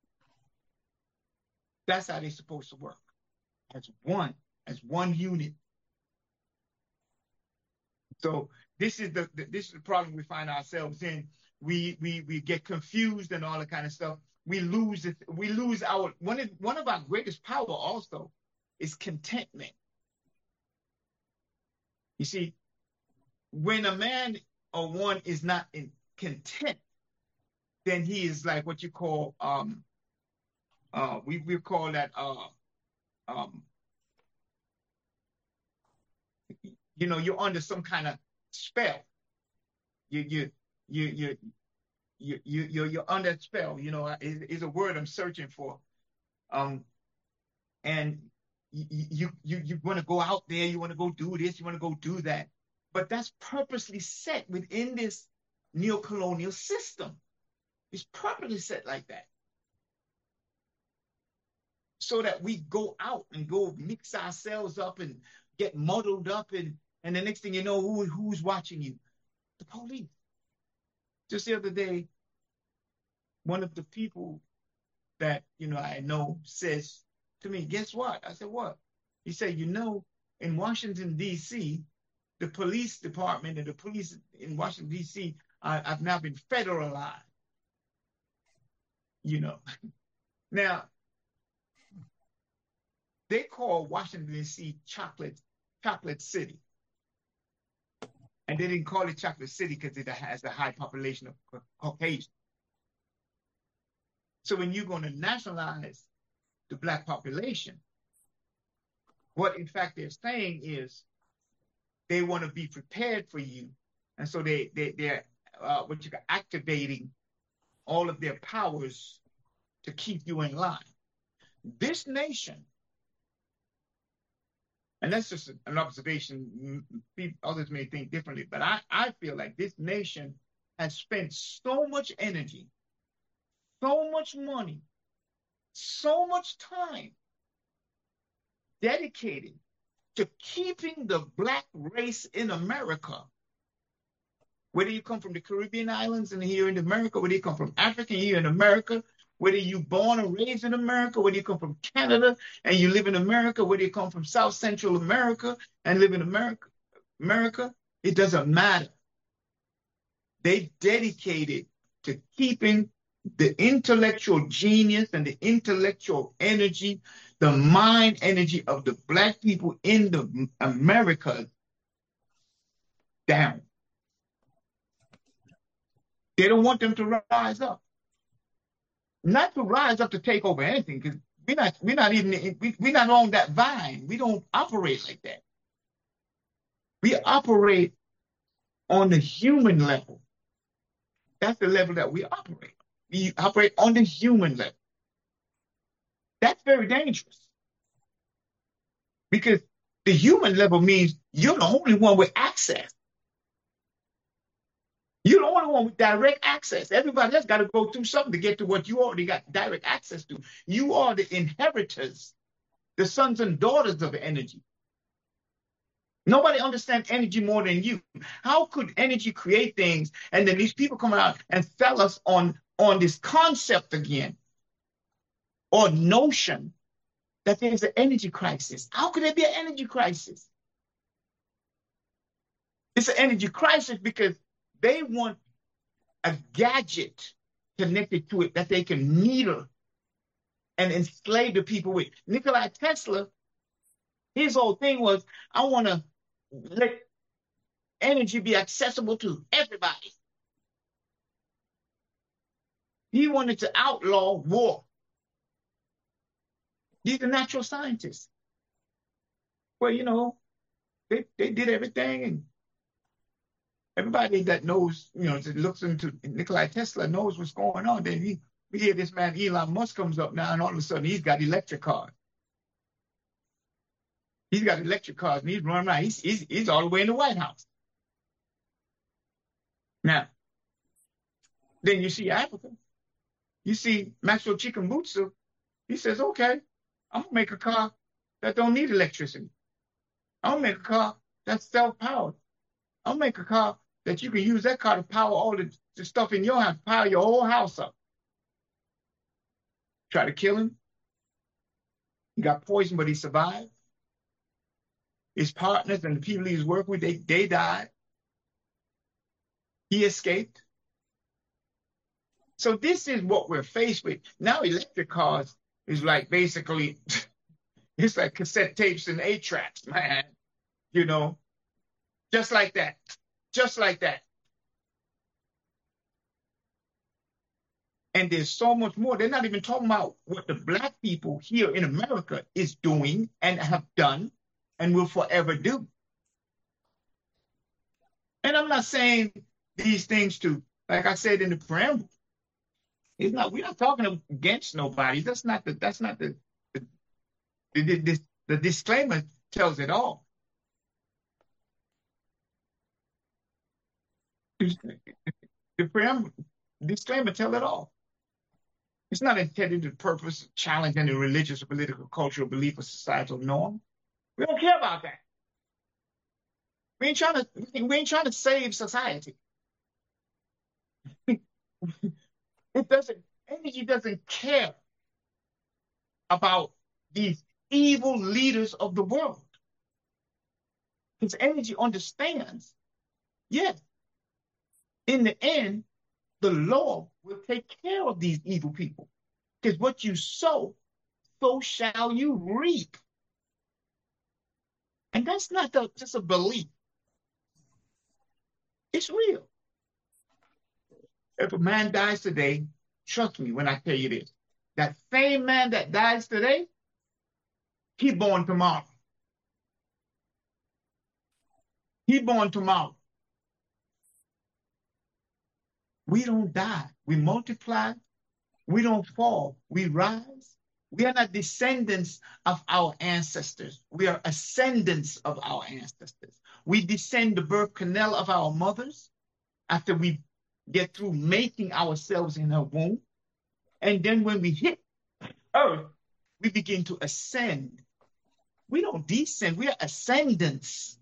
That's how they're supposed to work, as one, as one unit. So this is the, the this is the problem we find ourselves in. We we we get confused and all that kind of stuff. We lose it. We lose our one of one of our greatest power also is contentment. You see, when a man or one is not in content, then he is like what you call um uh we we call that uh um you know, you're under some kind of spell. You you you you you you you're, you're under a spell. You know, is is a word I'm searching for. Um, and you you you you want to go out there. You want to go do this. You want to go do that. But that's purposely set within this neo-colonial system. It's purposely set like that, so that we go out and go mix ourselves up and get muddled up, and and the next thing you know, who who's watching you? The police. Just the other day, one of the people that, you know, I know says to me, guess what? I said, what? He said, you know, in Washington, D C, the police department and the police in Washington, D C uh, have now been federalized. You know, now they call Washington, D C chocolate, chocolate city. And they didn't call it Chocolate City because it has a high population of Caucasians. So when you're going to nationalize the Black population, what in fact they're saying is they want to be prepared for you. And so they, they, they're uh, what you call activating all of their powers to keep you in line. This nation, and that's just an observation, others may think differently, but I, I feel like this nation has spent so much energy, so much money, so much time dedicated to keeping the Black race in America. Whether you come from the Caribbean islands and here in America, whether you come from Africa here in America, whether you're born and raised in America, whether you come from Canada and you live in America, whether you come from South Central America and live in America, America, it doesn't matter. They dedicated to keeping the intellectual genius and the intellectual energy, the mind energy of the Black people in the Americas down. They don't want them to rise up. Not to rise up to take over anything, because we're not, we're not even, we, we're not on that vine. We don't operate like that. We operate on the human level. That's the level that we operate. We operate on the human level. That's very dangerous. Because the human level means you're the only one with access. You're the only one with direct access. Everybody else got to go through something to get to what you already got direct access to. You are the inheritors, the sons and daughters of energy. Nobody understands energy more than you. How could energy create things and then these people come out and sell us on, on this concept again or notion that there's an energy crisis? How could there be an energy crisis? It's an energy crisis because they want a gadget connected to it that they can meter and enslave the people with. Nikola Tesla, his whole thing was, I want to let energy be accessible to everybody. He wanted to outlaw war. He's a natural scientist. Well, you know, they, they did everything, and everybody that knows, you know, that looks into Nikola Tesla knows what's going on. Then he, we hear this man Elon Musk comes up now, and all of a sudden he's got electric cars. He's got electric cars, and he's running around. He's, he's, he's all the way in the White House. Now, then you see Africa. You see Maxwell Chikumbutsu. He says, okay, I'm going to make a car that don't need electricity. I'm going to make a car that's self-powered. I'm going to make a car that you can use that car to power all the, the stuff in your house, power your whole house up. Try to kill him. He got poisoned, but he survived. His partners and the people he was working with, they, they died. He escaped. So this is what we're faced with. Now electric cars is like basically, it's like cassette tapes and eight tracks, man. You know, just like that. Just like that. And there's so much more. They're not even talking about what the Black people here in America is doing and have done and will forever do. And I'm not saying these things to, like I said in the preamble, it's not, we're not talking against nobody. That's not the, that's not the, the, the, the, the disclaimer tells it all. The preamble, disclaimer tells it all. It's not intended to purpose challenge any religious or political, cultural belief or societal norm. We don't care about that. We ain't trying to, we ain't trying to save society. It doesn't, energy doesn't care about these evil leaders of the world. Because energy understands, yes, in the end, the law will take care of these evil people. Because what you sow, so shall you reap. And that's not the, just a belief. It's real. If a man dies today, trust me when I tell you this, that same man that dies today, he born tomorrow. He born tomorrow. We don't die. We multiply. We don't fall. We rise. We are not descendants of our ancestors. We are ascendants of our ancestors. We descend the birth canal of our mothers after we get through making ourselves in her womb. And then when we hit earth, we begin to ascend. We don't descend. We are ascendants.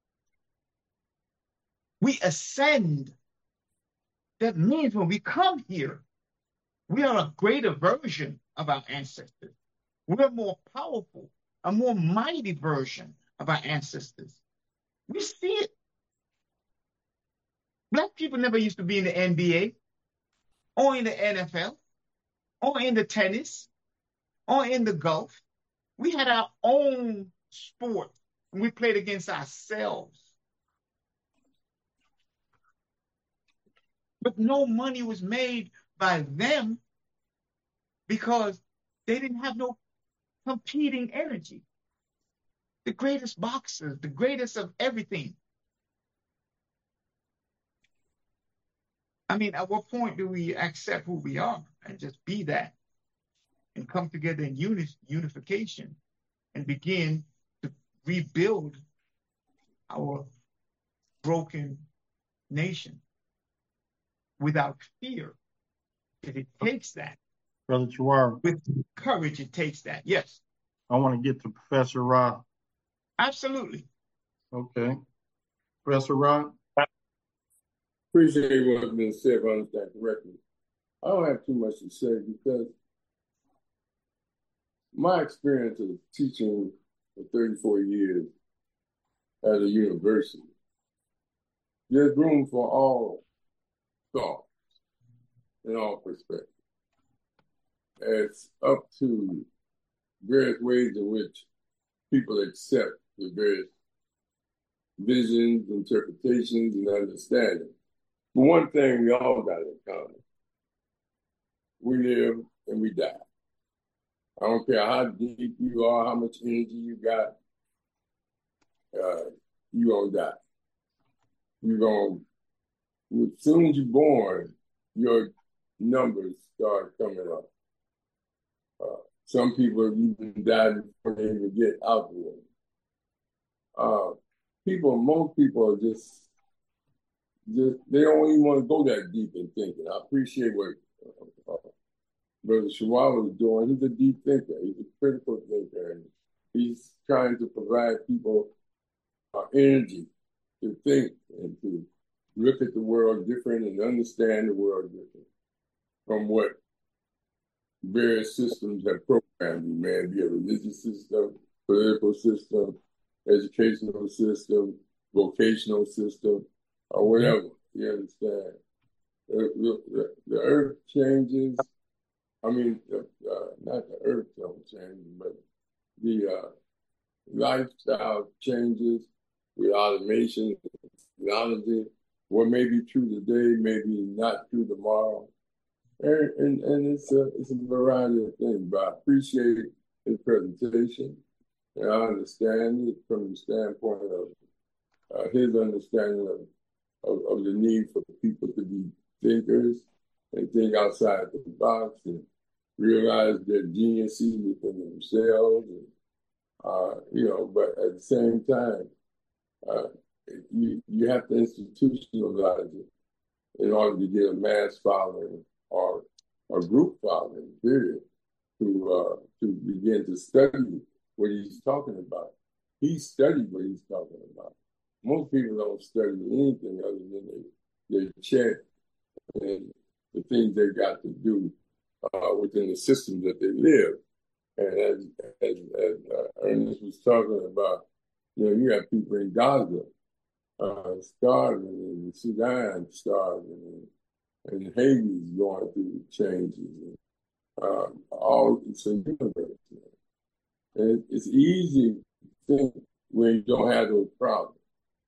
We ascend. That means when we come here, we are a greater version of our ancestors. We're more powerful, a more mighty version of our ancestors. We see it. Black people never used to be in the N B A. or in the N F L, or in the tennis, or in the golf. We had our own sport, and we played against ourselves. But no money was made by them because they didn't have no competing energy. The greatest boxers, the greatest of everything. I mean, at what point do we accept who we are and just be that and come together in uni unification and begin to rebuild our broken nation without fear? If it takes that. Brother Chawar. With courage, it takes that. Yes. I want to get to Professor Ra. Absolutely. Okay. Professor Ra. Appreciate what's been said, if I understand correctly. I don't have too much to say because my experience of teaching for thirty-four years at a university, there's room for all thoughts and all perspectives. It's up to various ways in which people accept the various visions, interpretations, and understanding. But one thing we all got in common: we live and we die. I don't care how deep you are, how much energy you got, uh, you're gonna die. You're gonna, as soon as you're born, your numbers start coming up. Uh, some people even die before they even get out the womb. Uh, people, most people are just, just, they don't even want to go that deep in thinking. I appreciate what uh, uh, Brother Chawar was doing. He's a deep thinker. He's a critical thinker. And he's trying to provide people uh, energy to think and to look at the world different and understand the world different from what various systems have programmed you, man, be a religious system, political system, educational system, vocational system, or whatever. You understand? The, the, the earth changes. I mean, uh, not the earth don't change, but the uh, lifestyle changes with automation, technology. What may be true today may be not true tomorrow. And, and, and it's, a, it's a variety of things, but I appreciate his presentation. And I understand it from the standpoint of uh, his understanding of, of, of the need for people to be thinkers and think outside the box and realize their geniuses within themselves. And, uh, you know, but at the same time, uh, you, you have to institutionalize it in order to get a mass following or a group following, period, to uh, to begin to study what he's talking about. He studied what he's talking about. Most people don't study anything other than they, they check and the things they got to do uh, within the system that they live. And as, as, as uh, Ernest was talking about, you know, you have people in Gaza uh, starving, and Sudan starving, and, and Haiti's going through changes. And, um, all it's a universe. And it's easy to think when you don't have those problems.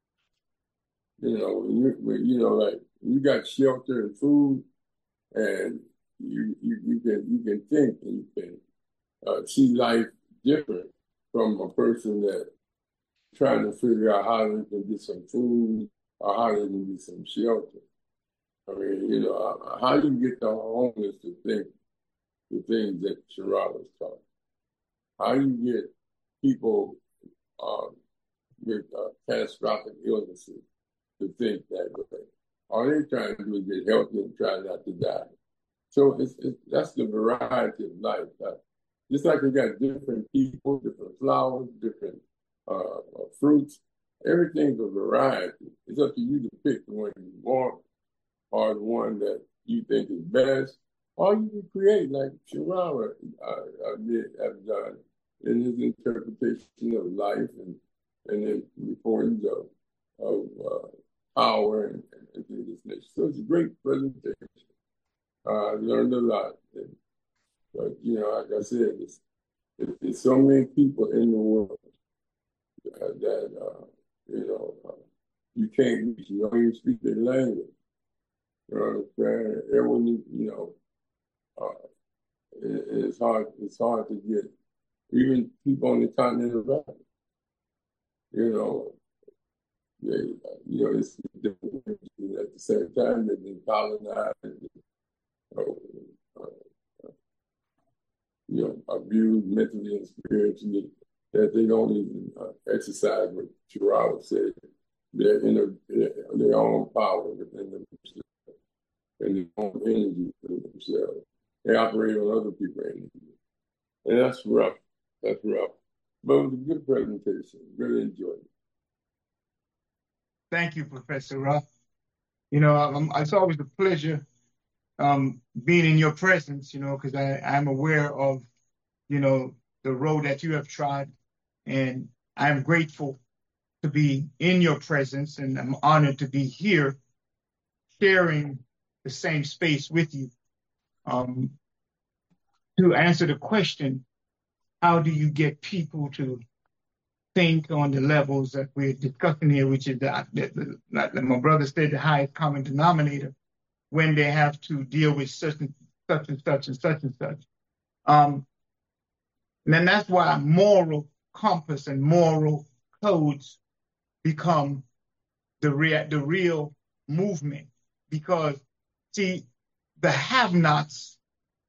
You know, when you, when, you know, like you got shelter and food, and you you, you can you can think and you can uh, see life different from a person that trying to figure out how they can get some food or how they can get some shelter. I mean, you know, how do you get the homeless to think the things that Chawar was talking? How do you get people um, with uh, catastrophic illnesses to think that way? All they're trying to do is get healthy and try not to die. So it's, it's that's the variety of life. Uh, just like we got different people, different flowers, different uh, uh, fruits, everything's a variety. It's up to you to pick the one you want or the one that you think is best, or you can create like Chawar uh, uh, did, have done in his interpretation of life and, and the importance of, of uh, power and, and things of this nature. So it's a great presentation. Uh, I learned a lot. And, but, you know, like I said, it's, it, there's so many people in the world uh, that, uh, you know, uh, you can't reach. You don't even speak their language. You know what I'm saying? Everyone, you know, uh, it, it's hard. It's hard to get even people on the continent of Africa. You know, they, you know, it's different. At the same time, they've been colonized, you know, uh, you know, abused mentally and spiritually. That they don't even uh, exercise what Shirawa said. They're in a, their own power within themselves and their own energy within themselves. They operate on other people's energy. And that's rough. That's rough. But it was a good presentation. Really enjoyed it. Thank you, Professor Ruff. You know, um, it's always a pleasure um, being in your presence, you know, because I'm aware of, you know, the road that you have trod. And I'm grateful to be in your presence, and I'm honored to be here sharing the same space with you. Um, to answer the question, how do you get people to think on the levels that we're discussing here, which is that, that, that my brother said, the highest common denominator, when they have to deal with such and such and such and such and such. Um, and then that's why moral compass and moral codes become the real, the real movement. Because, see, the have-nots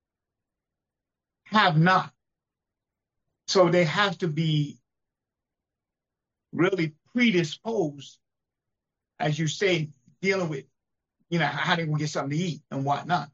have not. So they have to be really predisposed, as you say, dealing with, you know, how they will get something to eat and whatnot.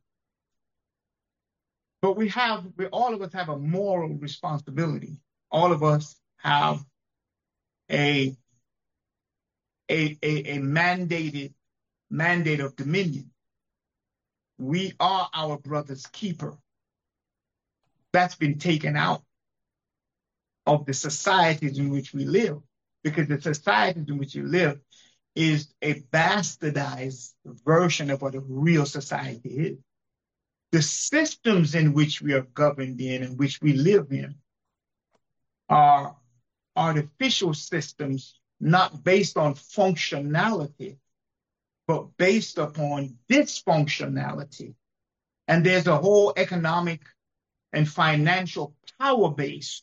But we have, we, all of us have a moral responsibility. All of us have a, a, a, a mandated mandate of dominion. We are our brother's keeper. That's been taken out of the societies in which we live, because the societies in which you live is a bastardized version of what a real society is. The systems in which we are governed in and which we live in are artificial systems, not based on functionality, but based upon dysfunctionality. And there's a whole economic and financial power base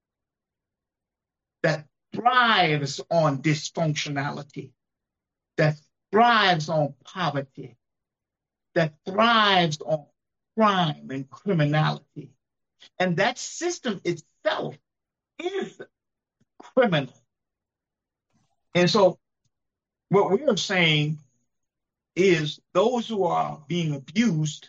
that thrives on dysfunctionality, that thrives on poverty, that thrives on crime and criminality. And that system itself is criminal. And so what we are saying is those who are being abused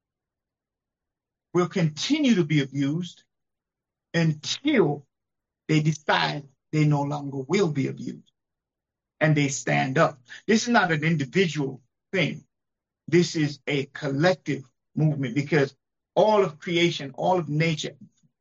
will continue to be abused until they decide they no longer will be abused and they stand up. This is not an individual thing. This is a collective movement, because all of creation, all of nature,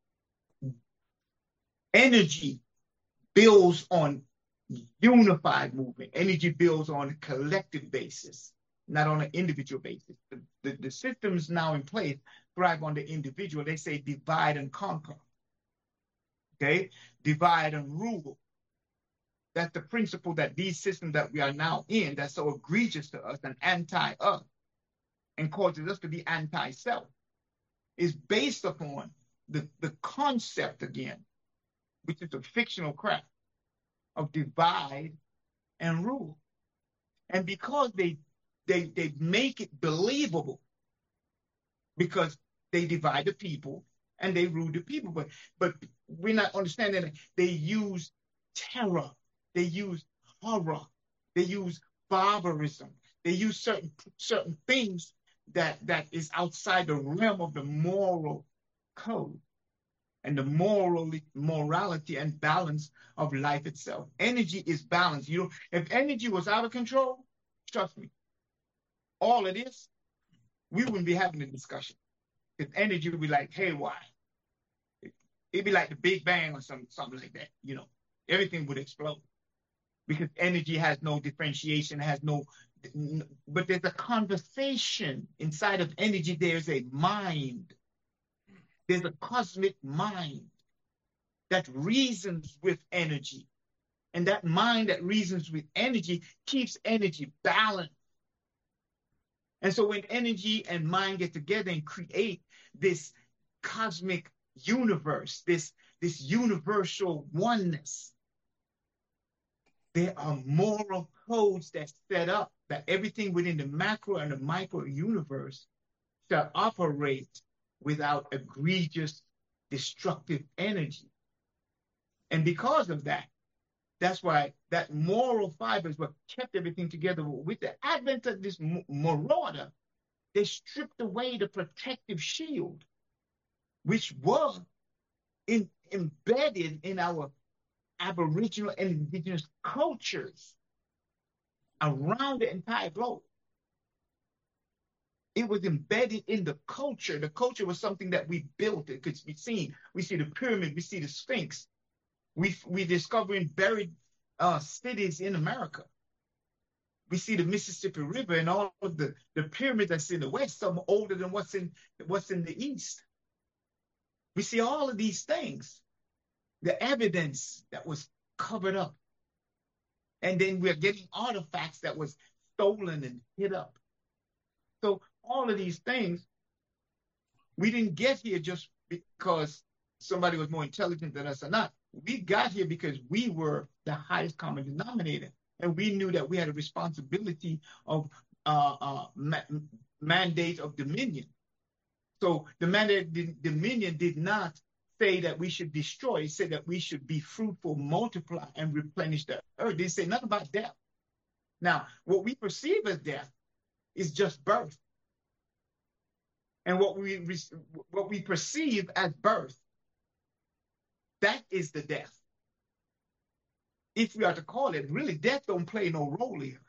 energy builds on unified movement. Energy builds on a collective basis, not on an individual basis. The, the, the systems now in place thrive on the individual. They say divide and conquer. Okay? Divide and rule. That's the principle that these systems that we are now in, that's so egregious to us and anti-us and causes us to be anti-self, is based upon the, the concept, again, which is a fictional crap, of divide and rule. And because they they they make it believable, because they divide the people and they rule the people, but but we're not understanding that they use terror, they use horror, they use barbarism, they use certain certain things that that is outside the realm of the moral code and the moral morality and balance of life itself. Energy is balanced. You know, if energy was out of control, trust me, all of this, we wouldn't be having a discussion. If energy would be like, hey, why? It'd be like the Big Bang or some, something like that, you know. Everything would explode. because energy has no differentiation, has no, but there's a conversation inside of energy. There's a mind. There's a cosmic mind that reasons with energy. And that mind that reasons with energy keeps energy balanced. And so when energy and mind get together and create this cosmic universe, this, this universal oneness, there are moral codes that set up that everything within the macro and the micro universe shall operate without egregious destructive energy. And because of that, that's why that moral fiber is what kept everything together. With the advent of this marauder, they stripped away the protective shield, which was in, embedded in our Aboriginal and indigenous cultures around the entire globe. It was embedded in the culture. The culture was something that we built. It could be seen. We see the pyramid. We see the Sphinx. We we discovering buried uh, cities in America. We see the Mississippi River and all of the, the pyramids that's in the west, some older than what's in what's in the east. We see all of these things, the evidence that was covered up. And then we're getting artifacts that was stolen and hid up. So all of these things, we didn't get here just because somebody was more intelligent than us or not. We got here because we were the highest common denominator. And we knew that we had a responsibility of uh, uh, ma mandate of dominion. So the mandate of dominion did not say that we should destroy. It said that we should be fruitful, multiply, and replenish the earth. It didn't say nothing about death. Now, what we perceive as death is just birth. And what we, what we perceive as birth, that is the death. If we are to call it, really, death don't play no role here.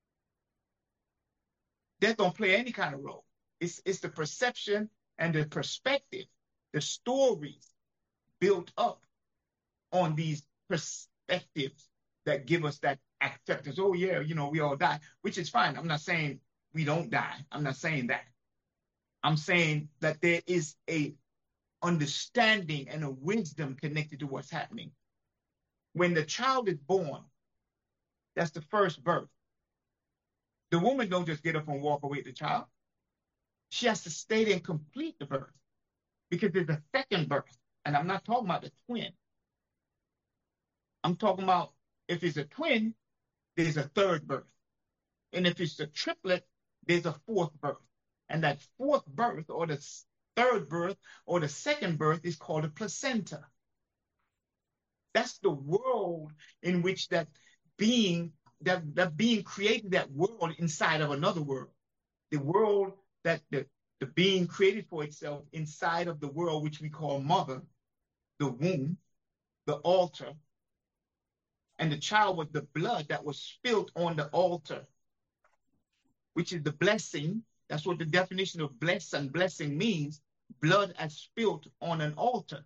Death don't play any kind of role. It's, it's the perception and the perspective, the stories built up on these perspectives that give us that acceptance. Oh, yeah, you know, we all die, which is fine. I'm not saying we don't die. I'm not saying that. I'm saying that there is a understanding and a wisdom connected to what's happening. When the child is born, that's the first birth. The woman don't just get up and walk away with the child. She has to stay there and complete the birth because there's a second birth. And I'm not talking about the twin. I'm talking about if it's a twin, there's a third birth. And if it's a triplet, there's a fourth birth. And that fourth birth or the third birth or the second birth is called a placenta. That's the world in which that being, that, that being created that world inside of another world. The world that the, the being created for itself inside of the world which we call mother, the womb, the altar, and the child was the blood that was spilled on the altar, which is the blessing. That's what the definition of bless and blessing means, blood as spilled on an altar.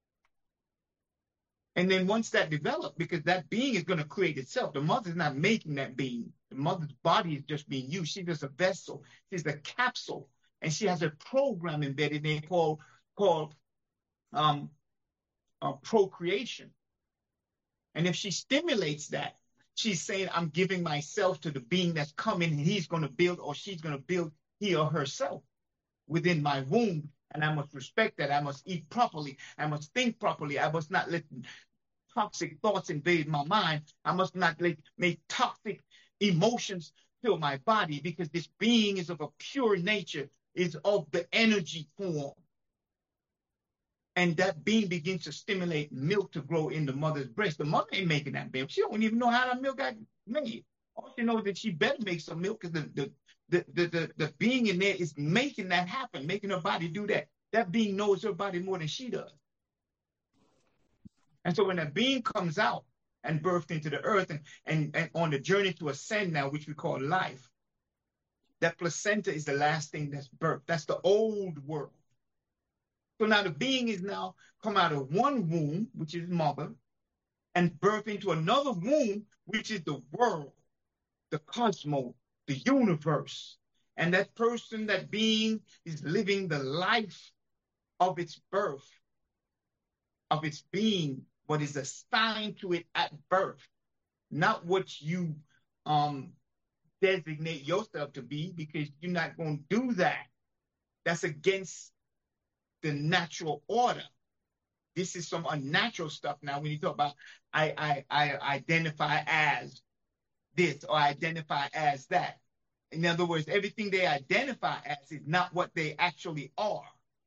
And then once that developed, because that being is going to create itself, the mother's not making that being. The mother's body is just being used. She's just a vessel. She's a capsule. And she has a program embedded in it called, called um, uh, procreation. And if she stimulates that, she's saying, I'm giving myself to the being that's coming and he's going to build or she's going to build he or herself within my womb. And I must respect that. I must eat properly. I must think properly. I must not let toxic thoughts invade my mind. I must not let make toxic emotions fill my body because this being is of a pure nature, is of the energy form. And that being begins to stimulate milk to grow in the mother's breast. The mother ain't making that milk. She don't even know how that milk got made. All she knows is that she better make some milk because the, the, the, the, the, the being in there is making that happen, making her body do that. That being knows her body more than she does. And so when that being comes out and birthed into the earth and, and, and on the journey to ascend now, which we call life, that placenta is the last thing that's birthed. That's the old world. So now the being is now come out of one womb, which is mother, and birth into another womb, which is the world, the cosmos, the universe. And that person, that being, is living the life of its birth, of its being, what is assigned to it at birth, not what you um, designate yourself to be, because you're not going to do that. That's against the natural order. This is some unnatural stuff now when you talk about I, I, I identify as this or identify as that. In other words, everything they identify as is not what they actually are.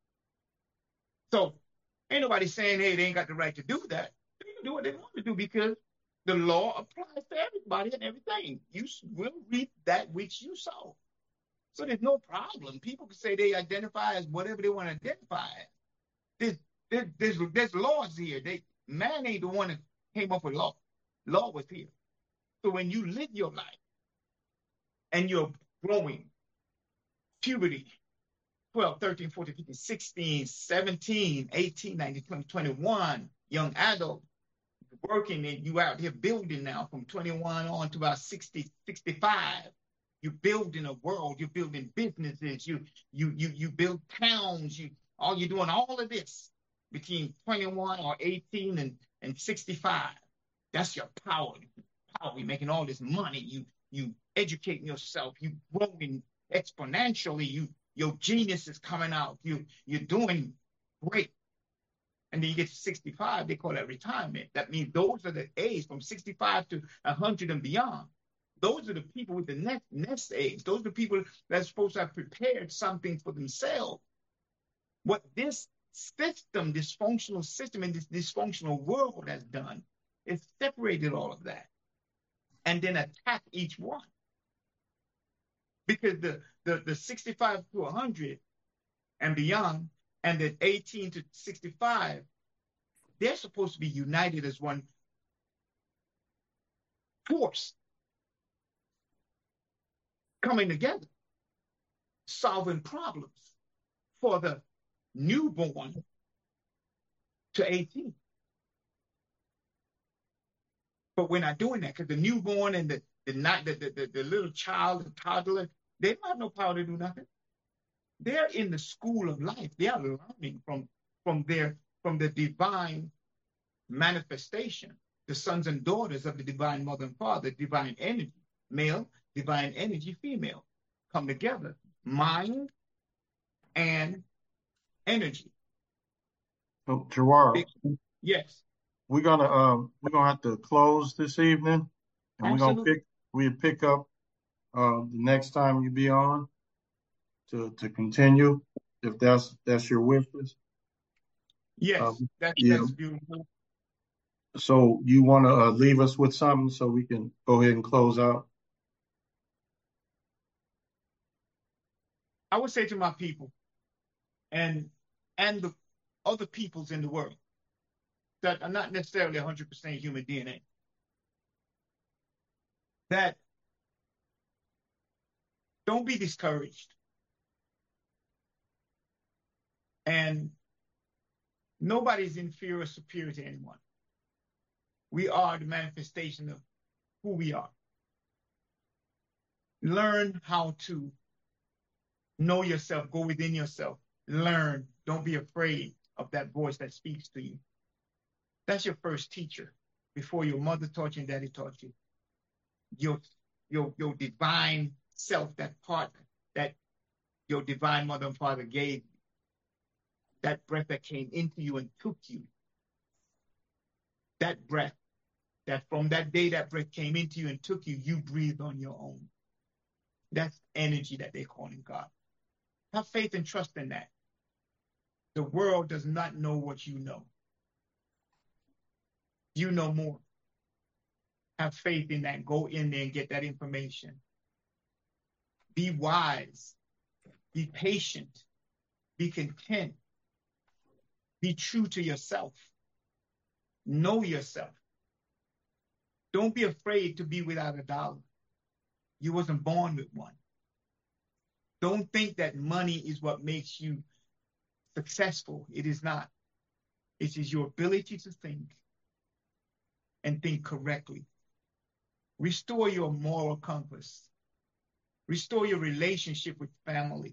So ain't nobody saying, hey, they ain't got the right to do that. They can do what they want to do because the law applies to everybody and everything. You will reap that which you sow. So there's no problem. People can say they identify as whatever they want to identify as. There's, there's, there's, there's laws here. They, man ain't the one that came up with law. Law was here. So when you live your life and you're growing, puberty, twelve, thirteen, fourteen, fifteen, sixteen, seventeen, eighteen, nineteen, twenty, twenty-one, young adult, working, and you out here building now from twenty-one on to about sixty, sixty-five. You're building a world, you're building businesses, you you you you build towns, you all you're doing all of this between twenty-one or eighteen and, and sixty-five. That's your power. Power. You're making all this money, you you educating yourself, you growing exponentially, you your genius is coming out, you you're doing great. And then you get to sixty-five, they call that retirement. That means those are the age from sixty-five to one hundred and beyond. Those are the people with the next, next age. Those are the people that are supposed to have prepared something for themselves. What this system, dysfunctional system and this dysfunctional world has done is separated all of that and then attack each one. Because the, the, the sixty-five to one hundred and beyond, and then eighteen to sixty-five, they're supposed to be united as one force, coming together, solving problems for the newborn to eighteen. But we're not doing that because the newborn and the the, not, the, the, the the little child, the toddler, they don't have no power to do nothing. They're in the school of life. They are learning from, from their from the divine manifestation, the sons and daughters of the divine mother and father, divine energy, male, divine energy, female, come together, mind and energy. So, Gerard, yes, we're gonna um we're gonna have to close this evening, and Absolutely. we're gonna pick we pick up uh the next time you be on to to continue, if that's that's your wishes. Yes, uh, that's, yeah. that's beautiful. So you want to uh, leave us with something so we can go ahead and close out? I would say to my people and and the other peoples in the world that are not necessarily one hundred percent human D N A, that don't be discouraged. And nobody's inferior or superior to anyone. We are the manifestation of who we are. Learn how to know yourself, go within yourself, learn. Don't be afraid of that voice that speaks to you. That's your first teacher before your mother taught you and daddy taught you. Your, your, your divine self, that part that your divine mother and father gave you, that breath that came into you and took you, that breath, that from that day that breath came into you and took you, you breathed on your own. That's energy that they call in God. Have faith and trust in that. The world does not know what you know. You know more. Have faith in that. Go in there and get that information. Be wise. Be patient. Be content. Be true to yourself. Know yourself. Don't be afraid to be without a dollar. You wasn't born with one. Don't think that money is what makes you successful. It is not. It is your ability to think, and think correctly. Restore your moral compass. Restore your relationship with family.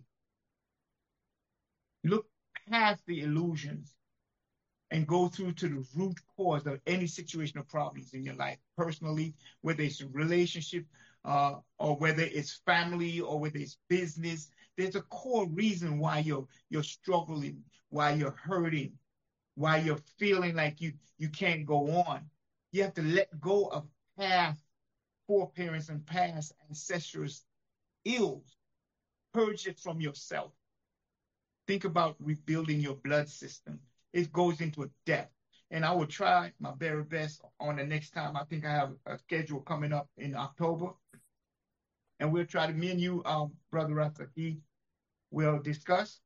Look past the illusions and go through to the root cause of any situation or problems in your life, personally, whether it's a relationship uh, or whether it's family or whether it's business. There's a core reason why you're you're struggling, why you're hurting, why you're feeling like you you can't go on. You have to let go of past foreparents and past ancestors' ills. Purge it from yourself. Think about rebuilding your blood system. It goes into a depth. And I will try my very best on the next time. I think I have a schedule coming up in October. And we'll try to, me and you, um, Brother Rastaki, will discuss.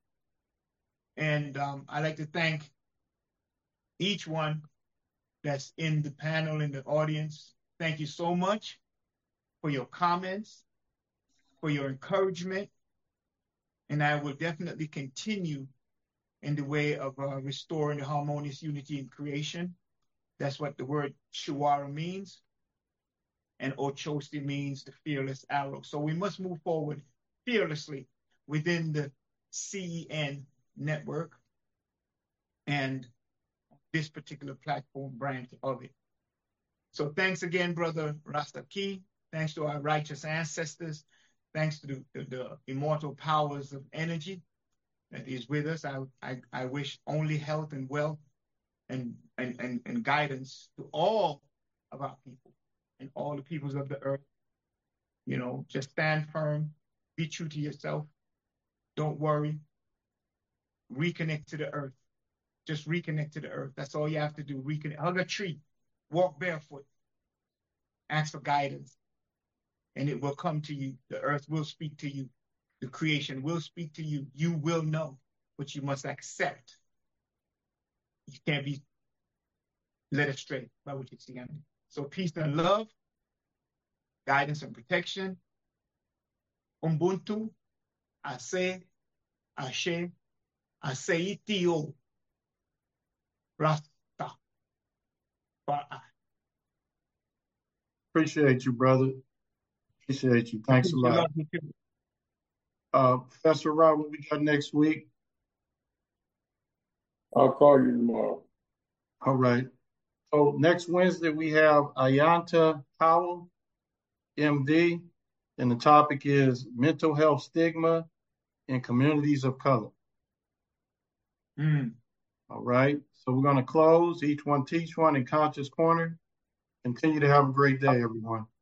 And um, I'd like to thank each one that's in the panel, in the audience. Thank you so much for your comments, for your encouragement. And I will definitely continue in the way of uh, restoring the harmonious unity in creation. That's what the word Shuara means. And Ochosi means the fearless arrow. So we must move forward fearlessly within the C E N network and this particular platform branch of it. So thanks again, Brother Rastaki. Thanks to our righteous ancestors. Thanks to the, the, the immortal powers of energy that is with us. I, I, I wish only health and wealth and, and, and, and guidance to all of our people and all the peoples of the earth. You know, just stand firm, be true to yourself. Don't worry. Reconnect to the earth. Just reconnect to the earth. That's all you have to do. Reconnect. Hug a tree. Walk barefoot. Ask for guidance. And it will come to you. The earth will speak to you. The creation will speak to you. You will know, but you must accept. You can't be led astray by what you see. So peace and love, guidance and protection. Ubuntu, Ase, Ashe, Aseitio, Rasta. Appreciate you, brother. Appreciate you. Thanks a lot. Uh, Professor Rob, what we got next week? I'll call you tomorrow. All right. So next Wednesday, we have Ayanta Howell, M D, and the topic is mental health stigma in communities of color. Mm. All right. So we're going to close. Each one teach one in Conscious Corner. Continue to have a great day, everyone.